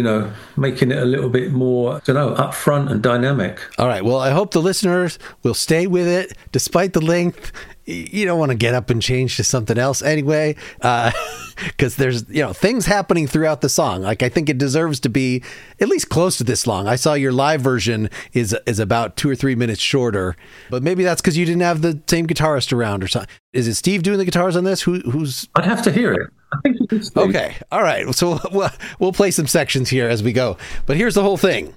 making it a little bit more, upfront and dynamic. All right. Well, I hope the listeners will stay with it despite the length. You don't want to get up and change to something else anyway, because there's things happening throughout the song. Like, I think it deserves to be at least close to this long. I saw your live version is about 2 or 3 minutes shorter, but maybe that's because you didn't have the same guitarist around or something. Is it Steve doing the guitars on this? Who's? I'd have to hear it. I think it is Steve. Okay, all right. So we'll play some sections here as we go, but here's the whole thing.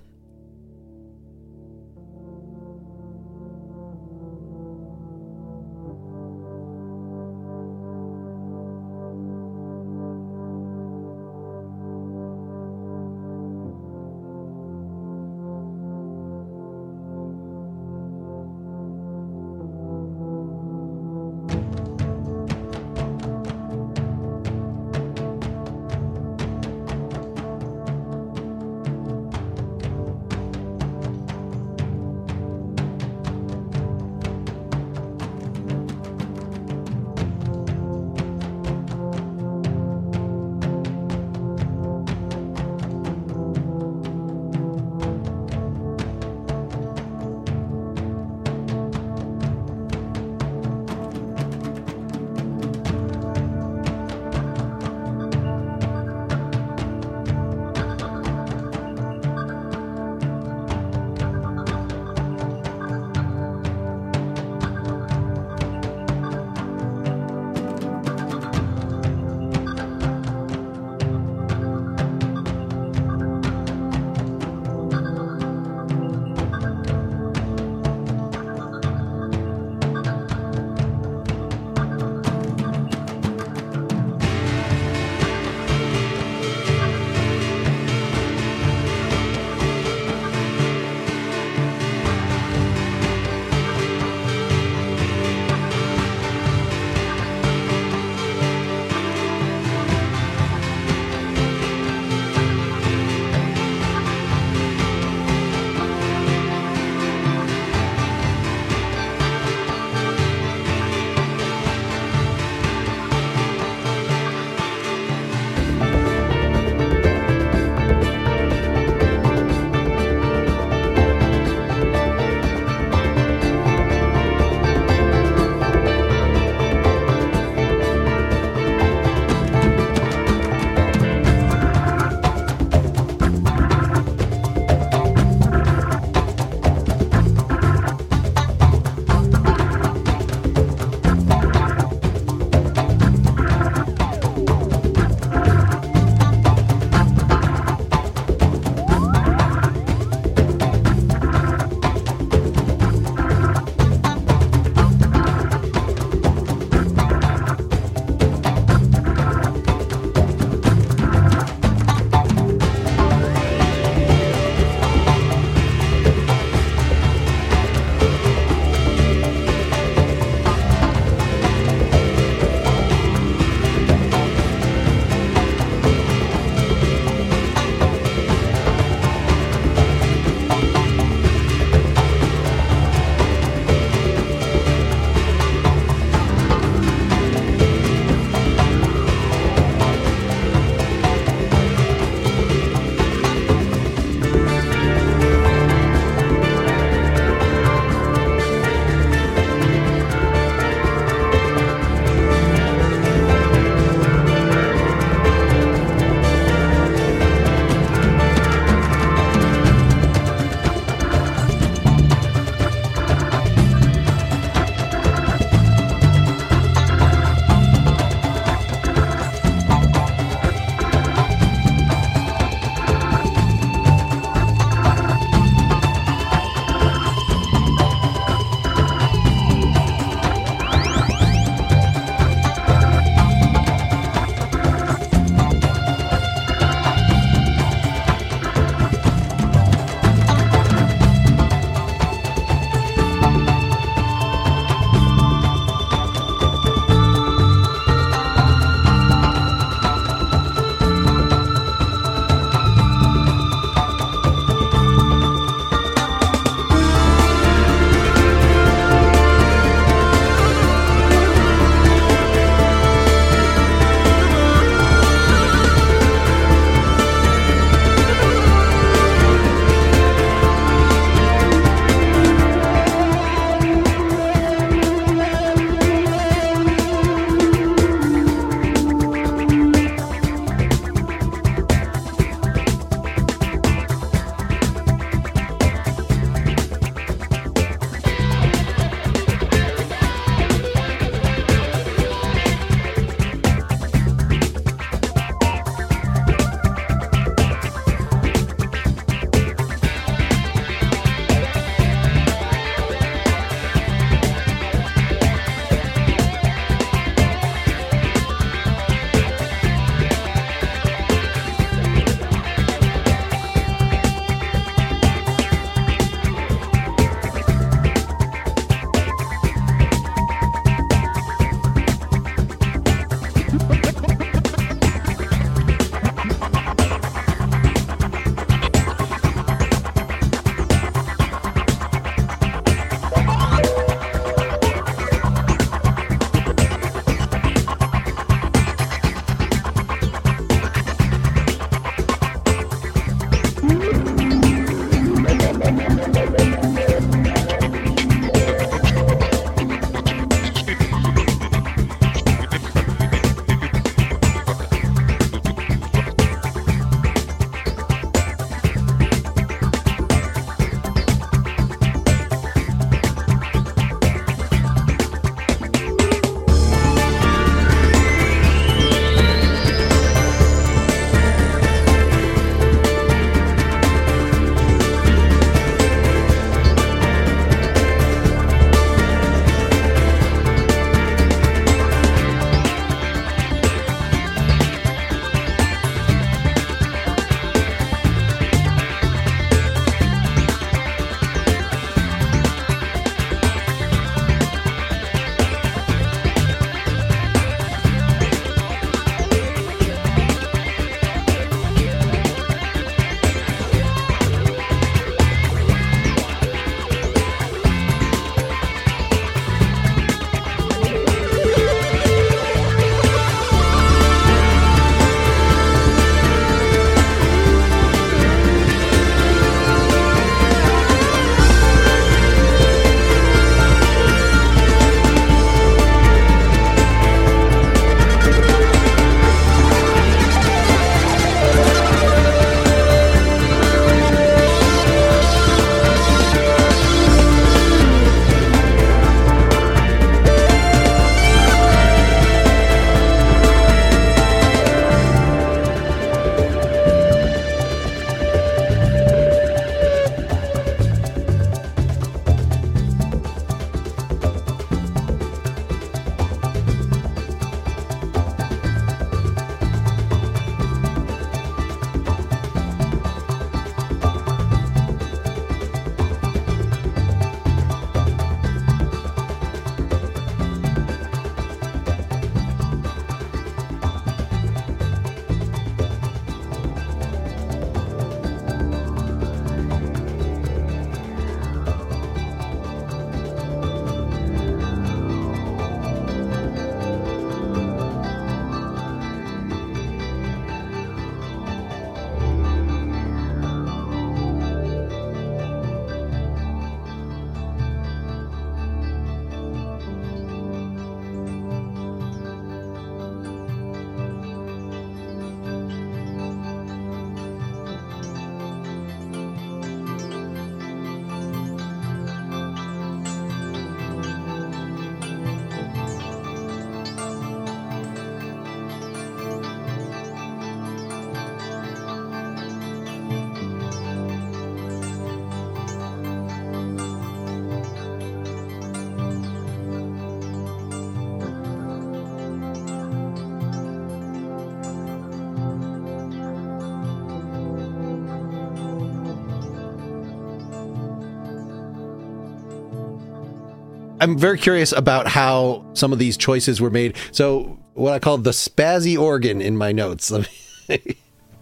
I'm very curious about how some of these choices were made. So what I call the spazzy organ in my notes. Let me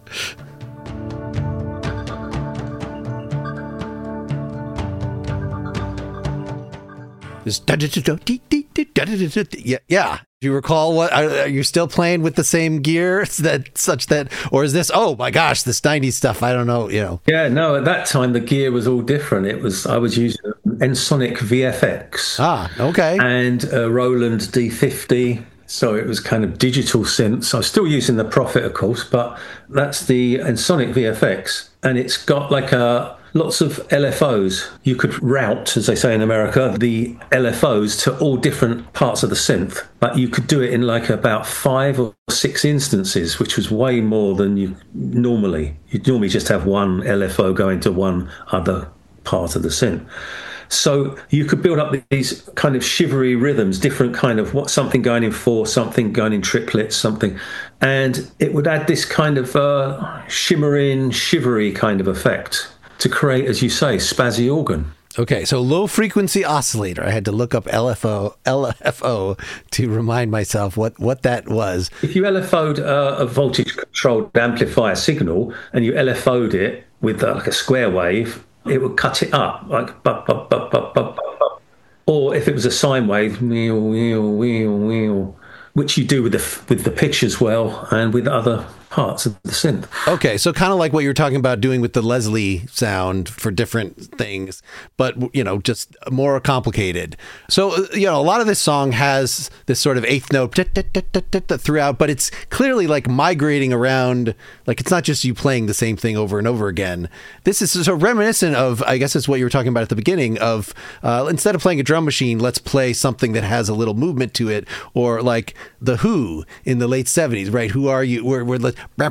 yeah. Do you recall what? Are you still playing with the same gear or is this? Oh my gosh, this 90s stuff. I don't know. Yeah, no. At that time, the gear was all different. I was using Ensoniq VFX. Ah, okay. And a Roland D50. So it was kind of digital synths. I was still using the Prophet, of course, but that's the Ensoniq VFX, and it's got like lots of LFOs. You could route, as they say in America, the LFOs to all different parts of the synth, but you could do it in like about 5 or 6 instances, which was way more than you'd normally just have one LFO going to one other part of the synth. So you could build up these kind of shivery rhythms, different kind of something going in 4, something going in triplets, something, and it would add this kind of shimmering, shivery kind of effect to create, as you say, spazzy organ. Okay, so low frequency oscillator. I had to look up LFO to remind myself what that was. If you LFO'd a voltage controlled amplifier signal and you LFO'd it with like a square wave, it would cut it up like bup, bup, bup, bup, bup, bup, bup. Or if it was a sine wave, wheel, wheel, wheel, wheel, which you do with the pitch as well and with other parts of the synth. Okay, so kind of like what you were talking about doing with the Leslie sound for different things, but, just more complicated. So, a lot of this song has this sort of eighth note throughout, but it's clearly like migrating around, like it's not just you playing the same thing over and over again. This is so reminiscent of, I guess it's what you were talking about at the beginning of, instead of playing a drum machine, let's play something that has a little movement to it, or like The Who in the late 70s, right? Who Are You? We're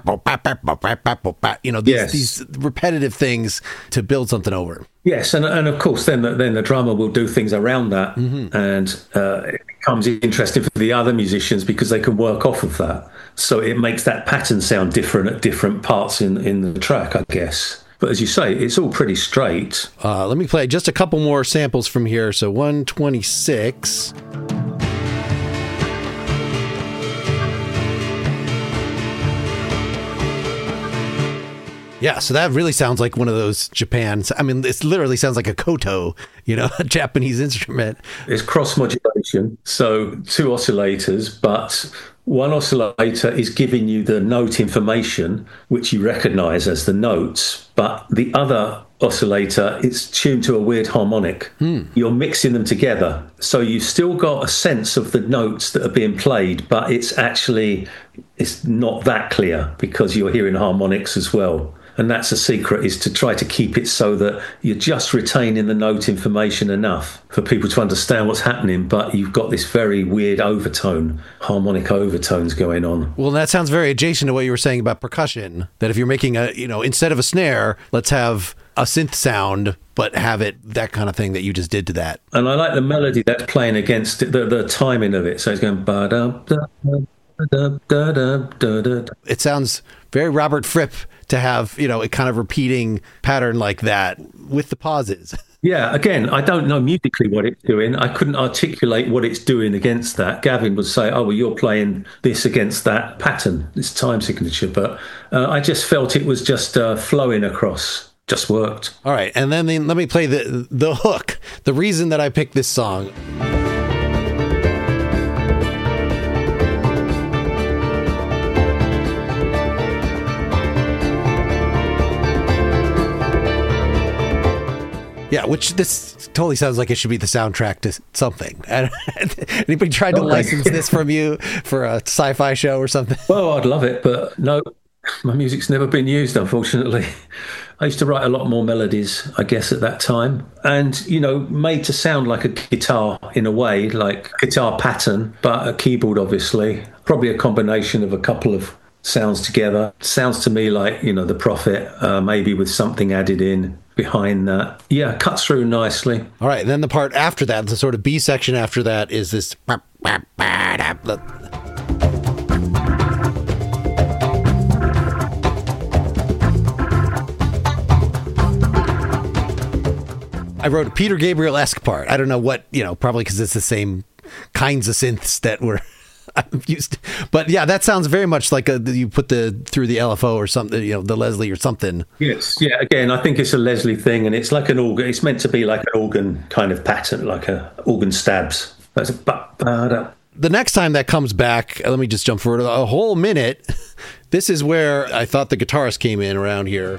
these repetitive things to build something over. Yes, and of course, then the drummer will do things around that, and it becomes interesting for the other musicians because they can work off of that. So it makes that pattern sound different at different parts in the track, I guess. But as you say, it's all pretty straight. Let me play just a couple more samples from here. So 126. Yeah, so that really sounds like one of those Japan. I mean, it literally sounds like a koto, a Japanese instrument. It's cross modulation, so two oscillators, but one oscillator is giving you the note information, which you recognize as the notes, but the other oscillator is tuned to a weird harmonic. You're mixing them together, so you've still got a sense of the notes that are being played, but it's not that clear because you're hearing harmonics as well. And that's the secret, is to try to keep it so that you're just retaining the note information enough for people to understand what's happening, but you've got this very weird overtone, harmonic overtones going on. Well, that sounds very adjacent to what you were saying about percussion, that if you're making instead of a snare, let's have a synth sound, but have it that kind of thing that you just did to that. And I like the melody that's playing against it, the timing of it. So it's going ba-da-da-da. It sounds very Robert Fripp to have, a kind of repeating pattern like that with the pauses. Yeah, again, I don't know musically what it's doing. I couldn't articulate what it's doing against that. Gavin would say, oh, well, you're playing this against that pattern, this time signature. But I just felt it was just flowing across. Just worked. All right. And then let me play the hook, the reason that I picked this song. Yeah, which this totally sounds like it should be the soundtrack to something. Anybody tried to license this from you for a sci-fi show or something? Well, I'd love it, but no, my music's never been used, unfortunately. I used to write a lot more melodies, I guess, at that time. And, made to sound like a guitar in a way, like guitar pattern, but a keyboard, obviously. Probably a combination of a couple of sounds together. Sounds to me like, The Prophet, maybe with something added in behind that. Yeah, cuts through nicely. All right, and then the part after that, the sort of B section after that is this. I wrote a Peter Gabriel-esque part. I don't know what, probably because it's the same kinds of synths that were I'm used to. But yeah, that sounds very much like you put through the LFO or something, the Leslie or something. Yes, yeah. Again, I think it's a Leslie thing, and it's like an organ. It's meant to be like an organ kind of pattern, like a organ stabs. That's a. The next time that comes back, let me just jump forward a whole minute. This is where I thought the guitarist came in around here.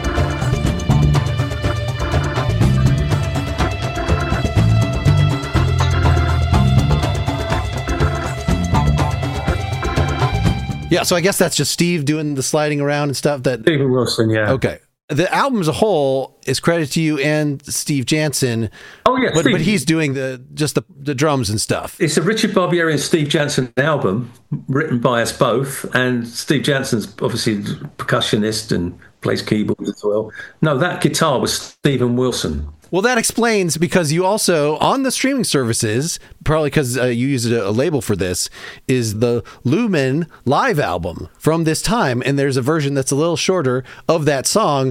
Yeah, so I guess that's just Steve doing the sliding around and stuff. Steven Wilson, yeah. Okay. The album as a whole is credit to you and Steve Jansen. Oh, yeah. But he's doing the drums and stuff. It's a Richard Barbieri and Steve Jansen album written by us both. And Steve Jansen's obviously a percussionist and plays keyboards as well. No, that guitar was Steven Wilson. Well, that explains, because you also, on the streaming services, probably because you used a label for this, is the Lumen live album from this time. And there's a version that's a little shorter of that song,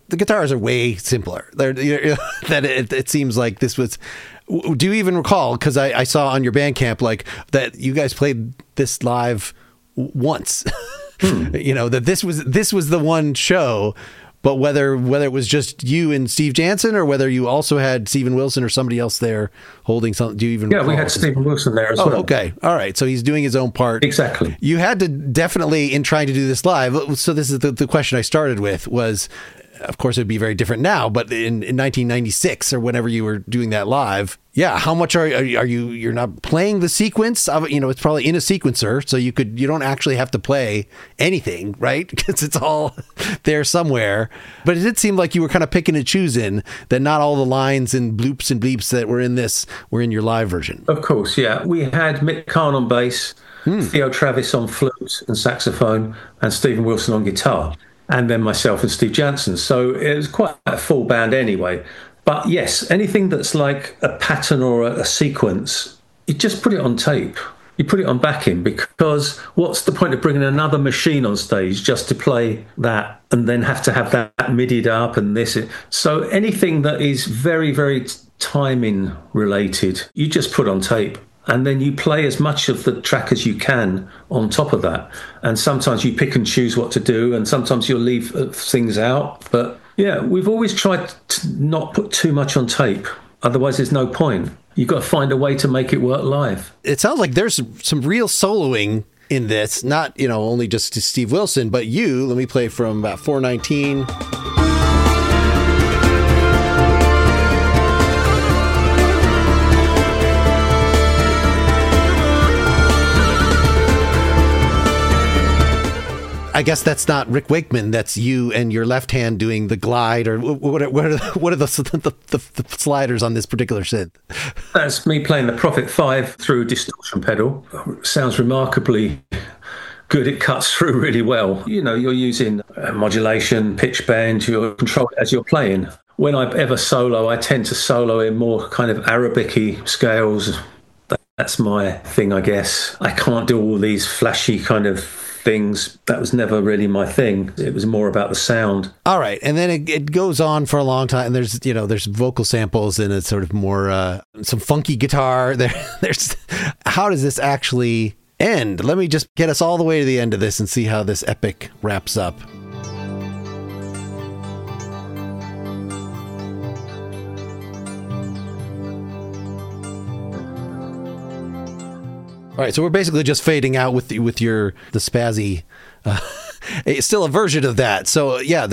the guitars are way simpler. That it seems like this was. Do you even recall? Because I saw on your Bandcamp like that you guys played this live once. That this was the one show. But whether it was just you and Steve Jansen, or whether you also had Steven Wilson or somebody else there holding something, do you even? Yeah, recall? we had Steven Wilson there as well. Okay, all right. So he's doing his own part. Exactly. You had to definitely, in trying to do this live. So this is the question I started with was, of course, it'd be very different now. But in 1996 or whenever you were doing that live, yeah. How much are you? You're not playing the sequence of, it's probably in a sequencer, so you don't actually have to play anything, right? Because it's all there somewhere. But it did seem like you were kind of picking and choosing, that not all the lines and bloops and bleeps that were in this were in your live version. Of course, yeah. We had Mick Karn on bass, Theo Travis on flute and saxophone, and Steven Wilson on guitar, and then myself and Steve Jansen. So it was quite a full band anyway. But yes, anything that's like a pattern or a sequence, you just put it on tape. You put it on backing, because what's the point of bringing another machine on stage just to play that and then have to have that midied up and this? So anything that is very, very timing related, you just put on tape. And then you play as much of the track as you can on top of that. And sometimes you pick and choose what to do, and sometimes you'll leave things out. But yeah, we've always tried to not put too much on tape. Otherwise, there's no point. You've got to find a way to make it work live. It sounds like there's some real soloing in this, not, only just to Steve Wilson, but you. Let me play from about 419. I guess that's not Rick Wakeman. That's you and your left hand doing the glide, or what are the sliders on this particular synth? That's me playing the Prophet 5 through a distortion pedal. Sounds remarkably good. It cuts through really well. You're using modulation, pitch bend, you control it as you're playing. When I ever solo, I tend to solo in more kind of Arabic-y scales. That's my thing, I guess. I can't do all these flashy kind of things. That was never really my thing. It was more about the sound. All right. And then it goes on for a long time. There's vocal samples and it's sort of more some funky guitar. There's how does this actually end? Let me just get us all the way to the end of this and see how this epic wraps up. All right, so we're basically just fading out with the spazzy. It's still a version of that. So yeah,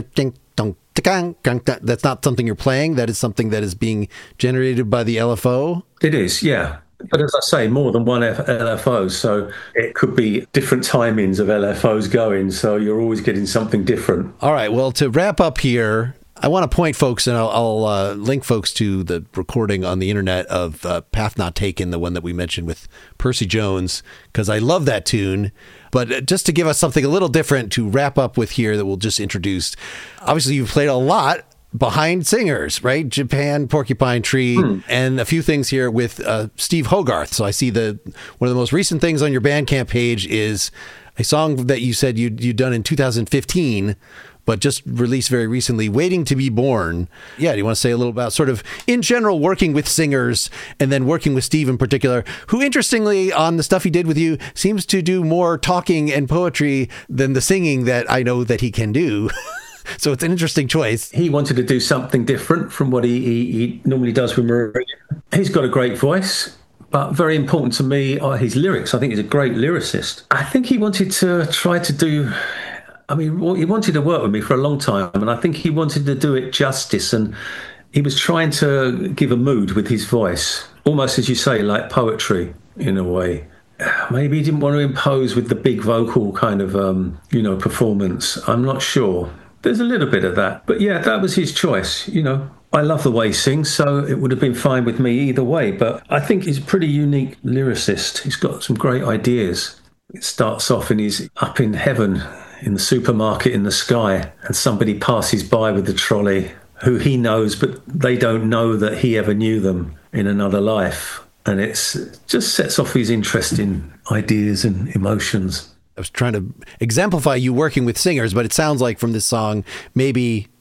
that's not something you're playing. That is something that is being generated by the LFO. It is, yeah. But as I say, more than one LFO, so it could be different timings of LFOs going. So you're always getting something different. All right. Well, to wrap up here, I want to point folks, and I'll link folks to the recording on the internet of Path Not Taken, the one that we mentioned with Percy Jones, because I love that tune. But just to give us something a little different to wrap up with here that we'll just introduce. Obviously, you've played a lot behind singers, right? Japan, Porcupine Tree, and a few things here with Steve Hogarth. So I see one of the most recent things on your Bandcamp page is a song that you said you'd done in 2015, but just released very recently, Waiting to Be Born. Yeah, do you want to say a little about sort of, in general, working with singers and then working with Steve in particular, who interestingly, on the stuff he did with you, seems to do more talking and poetry than the singing that I know that he can do. So it's an interesting choice. He wanted to do something different from what he normally does with Maria. He's got a great voice, but very important to me are his lyrics. I think he's a great lyricist. I think he wanted to try to do... he wanted to work with me for a long time, and I think he wanted to do it justice, and he was trying to give a mood with his voice, almost, as you say, like poetry in a way. Maybe he didn't want to impose with the big vocal kind of, performance. I'm not sure. There's a little bit of that. But yeah, that was his choice, I love the way he sings, so it would have been fine with me either way. But I think he's a pretty unique lyricist. He's got some great ideas. It starts off and he's up in heaven in the supermarket in the sky, and somebody passes by with the trolley who he knows, but they don't know that he ever knew them in another life. And it just sets off his interest in ideas and emotions. I was trying to exemplify you working with singers, but it sounds like from this song, maybe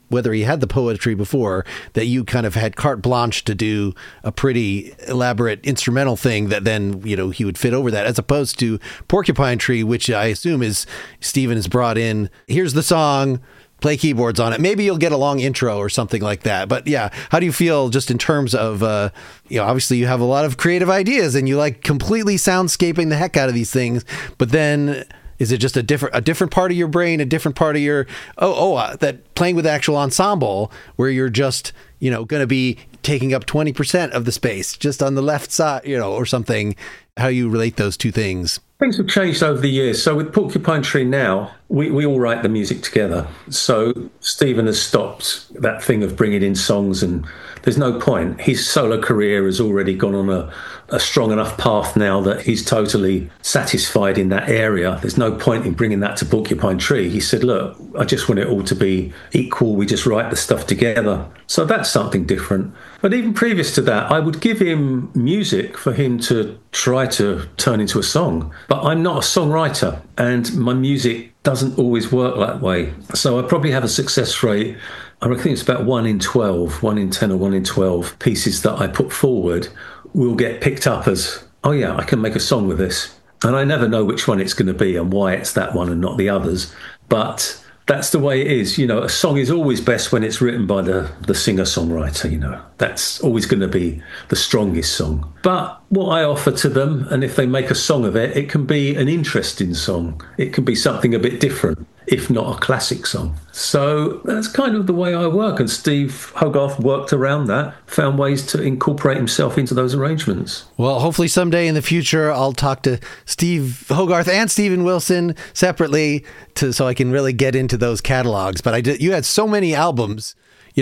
whether he had the poetry before, that you kind of had carte blanche to do a pretty elaborate instrumental thing that then, he would fit over that, as opposed to Porcupine Tree, which I assume is Stephen has brought in, here's the song, play keyboards on it. Maybe you'll get a long intro or something like that. But yeah, how do you feel just in terms of, obviously you have a lot of creative ideas and you like completely soundscaping the heck out of these things, but then is it just a different part of your brain, a different part of your, that playing with actual ensemble where you're just, going to be taking up 20% of the space just on the left side, or something, how you relate those two things? Things have changed over the years. So with Porcupine Tree now, we all write the music together. So Stephen has stopped that thing of bringing in songs, and there's no point. His solo career has already gone on a strong enough path now that he's totally satisfied in that area. There's no point in bringing that to Porcupine Tree. He said, look, I just want it all to be equal. We just write the stuff together. So that's something different. But even previous to that, I would give him music for him to try to turn into a song. But I'm not a songwriter, and my music doesn't always work that way. So I probably have a success rate, I think it's about 1 in 12, 1 in 10 or 1 in 12 pieces that I put forward will get picked up as, oh yeah, I can make a song with this. And I never know which one it's going to be and why it's that one and not the others. But that's the way it is. A song is always best when it's written by the singer-songwriter, That's always going to be the strongest song. But what I offer to them, and if they make a song of it, it can be an interesting song. It can be something a bit different, if not a classic song. So that's kind of the way I work. And Steve Hogarth worked around that, found ways to incorporate himself into those arrangements. Well, hopefully someday in the future, I'll talk to Steve Hogarth and Steven Wilson separately so I can really get into those catalogs. But you had so many albums.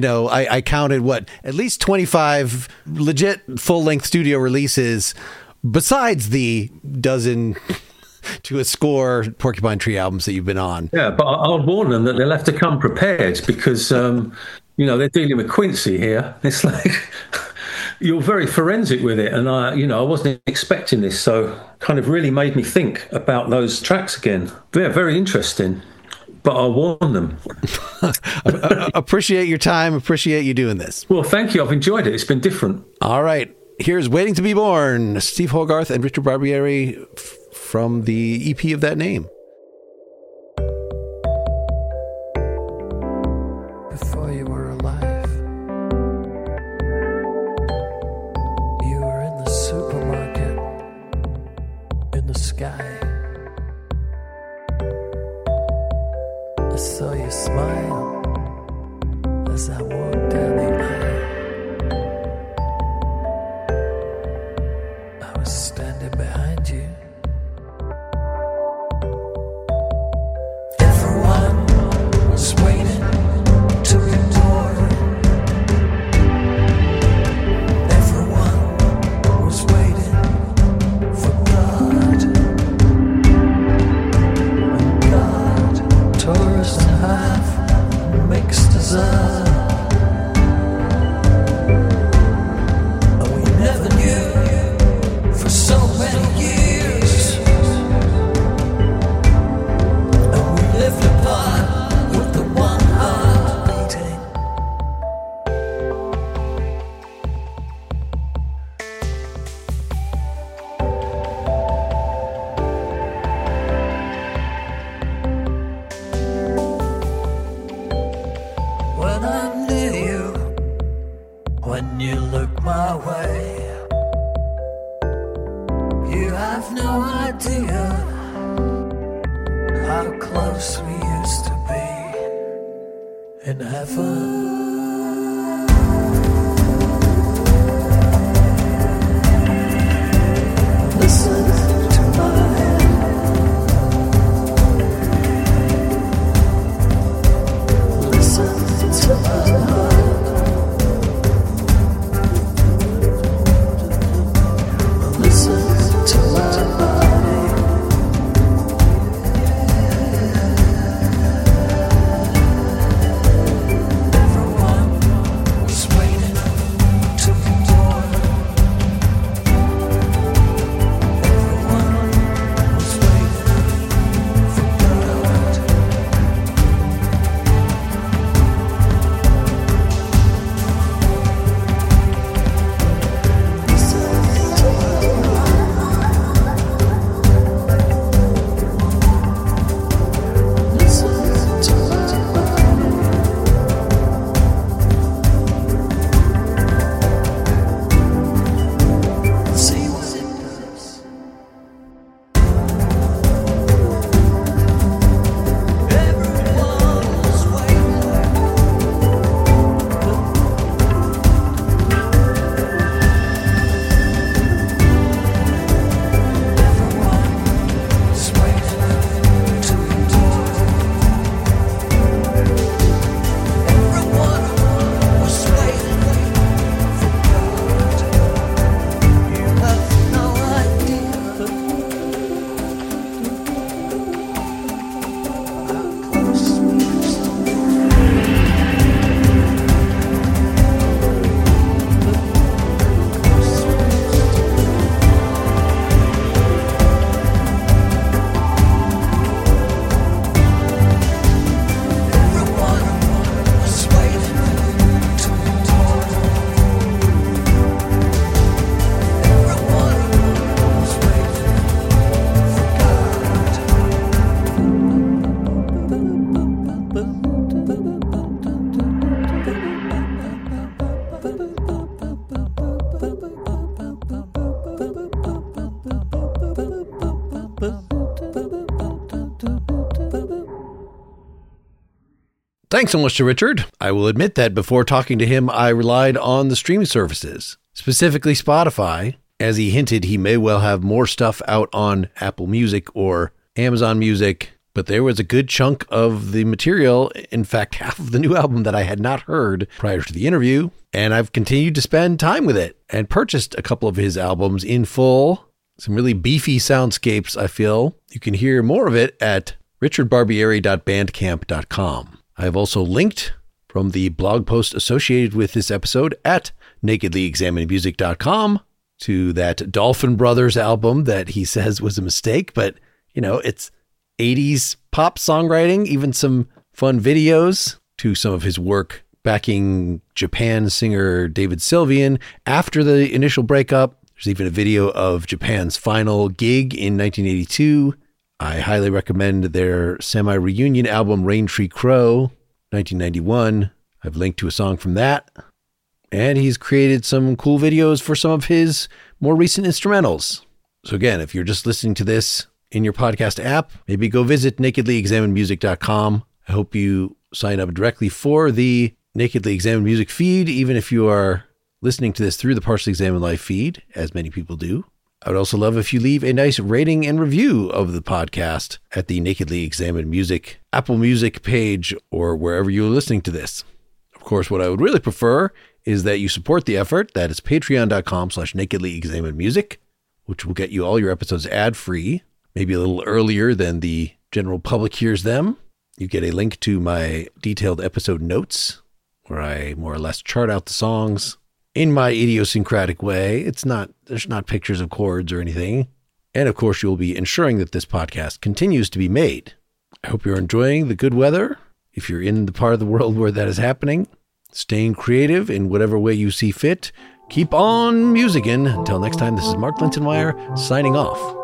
I counted at least 25 legit full-length studio releases besides the dozen to a score Porcupine Tree albums that you've been on. Yeah, but I'll warn them that they'll have to come prepared because, they're dealing with Quincy here. It's like, you're very forensic with it. And I wasn't expecting this. So kind of really made me think about those tracks again. They're very interesting, but I'll warn them. Appreciate your time. Appreciate you doing this. Well, thank you. I've enjoyed it. It's been different. All right. Here's Waiting to be Born, Steve Hogarth and Richard Barbieri from the EP of that name. Before you were alive, you were in the supermarket, in the sky. I saw you smile as I walked down the aisle. I was standing behind you. Everyone was waiting to be born. Everyone was waiting for God. And God tore us in half, mixed us up. And we never knew for so many years. And we lived apart with the one heart beating. When I'm near you, when you look my way, you have no idea how close we used to be in heaven. Listen to my hand. Listen to my heart. Listen to my body. Everyone Thanks so much to Richard. I will admit that before talking to him, I relied on the streaming services, specifically Spotify. As he hinted, he may well have more stuff out on Apple Music or Amazon Music, but there was a good chunk of the material, in fact, half of the new album that I had not heard prior to the interview, and I've continued to spend time with it and purchased a couple of his albums in full. Some really beefy soundscapes, I feel. You can hear more of it at richardbarbieri.bandcamp.com. I have also linked from the blog post associated with this episode at nakedlyexaminedmusic.com to that Dolphin Brothers album that he says was a mistake, but, you know, it's 80s pop songwriting, even some fun videos to some of his work backing Japan singer David Sylvian after the initial breakup. There's even a video of Japan's final gig in 1982. I highly recommend their semi-reunion album, Rain Tree Crow, 1991. I've linked to a song from that. And he's created some cool videos for some of his more recent instrumentals. So again, if you're just listening to this in your podcast app, maybe go visit nakedlyexaminedmusic.com. I hope you sign up directly for the Nakedly Examined Music feed, even if you are listening to this through the Partially Examined Live feed, as many people do. I would also love if you leave a nice rating and review of the podcast at the Nakedly Examined Music Apple Music page or wherever you're listening to this. Of course, what I would really prefer is that you support the effort. That is patreon.com/nakedlyexaminedmusic, which will get you all your episodes ad-free, maybe a little earlier than the general public hears them. You get a link to my detailed episode notes, where I more or less chart out the songs in my idiosyncratic way. There's not pictures of chords or anything. And of course, you'll be ensuring that this podcast continues to be made. I hope you're enjoying the good weather. If you're in the part of the world where that is happening, staying creative in whatever way you see fit. Keep on musicking. Until next time, this is Mark Lintonmeyer signing off.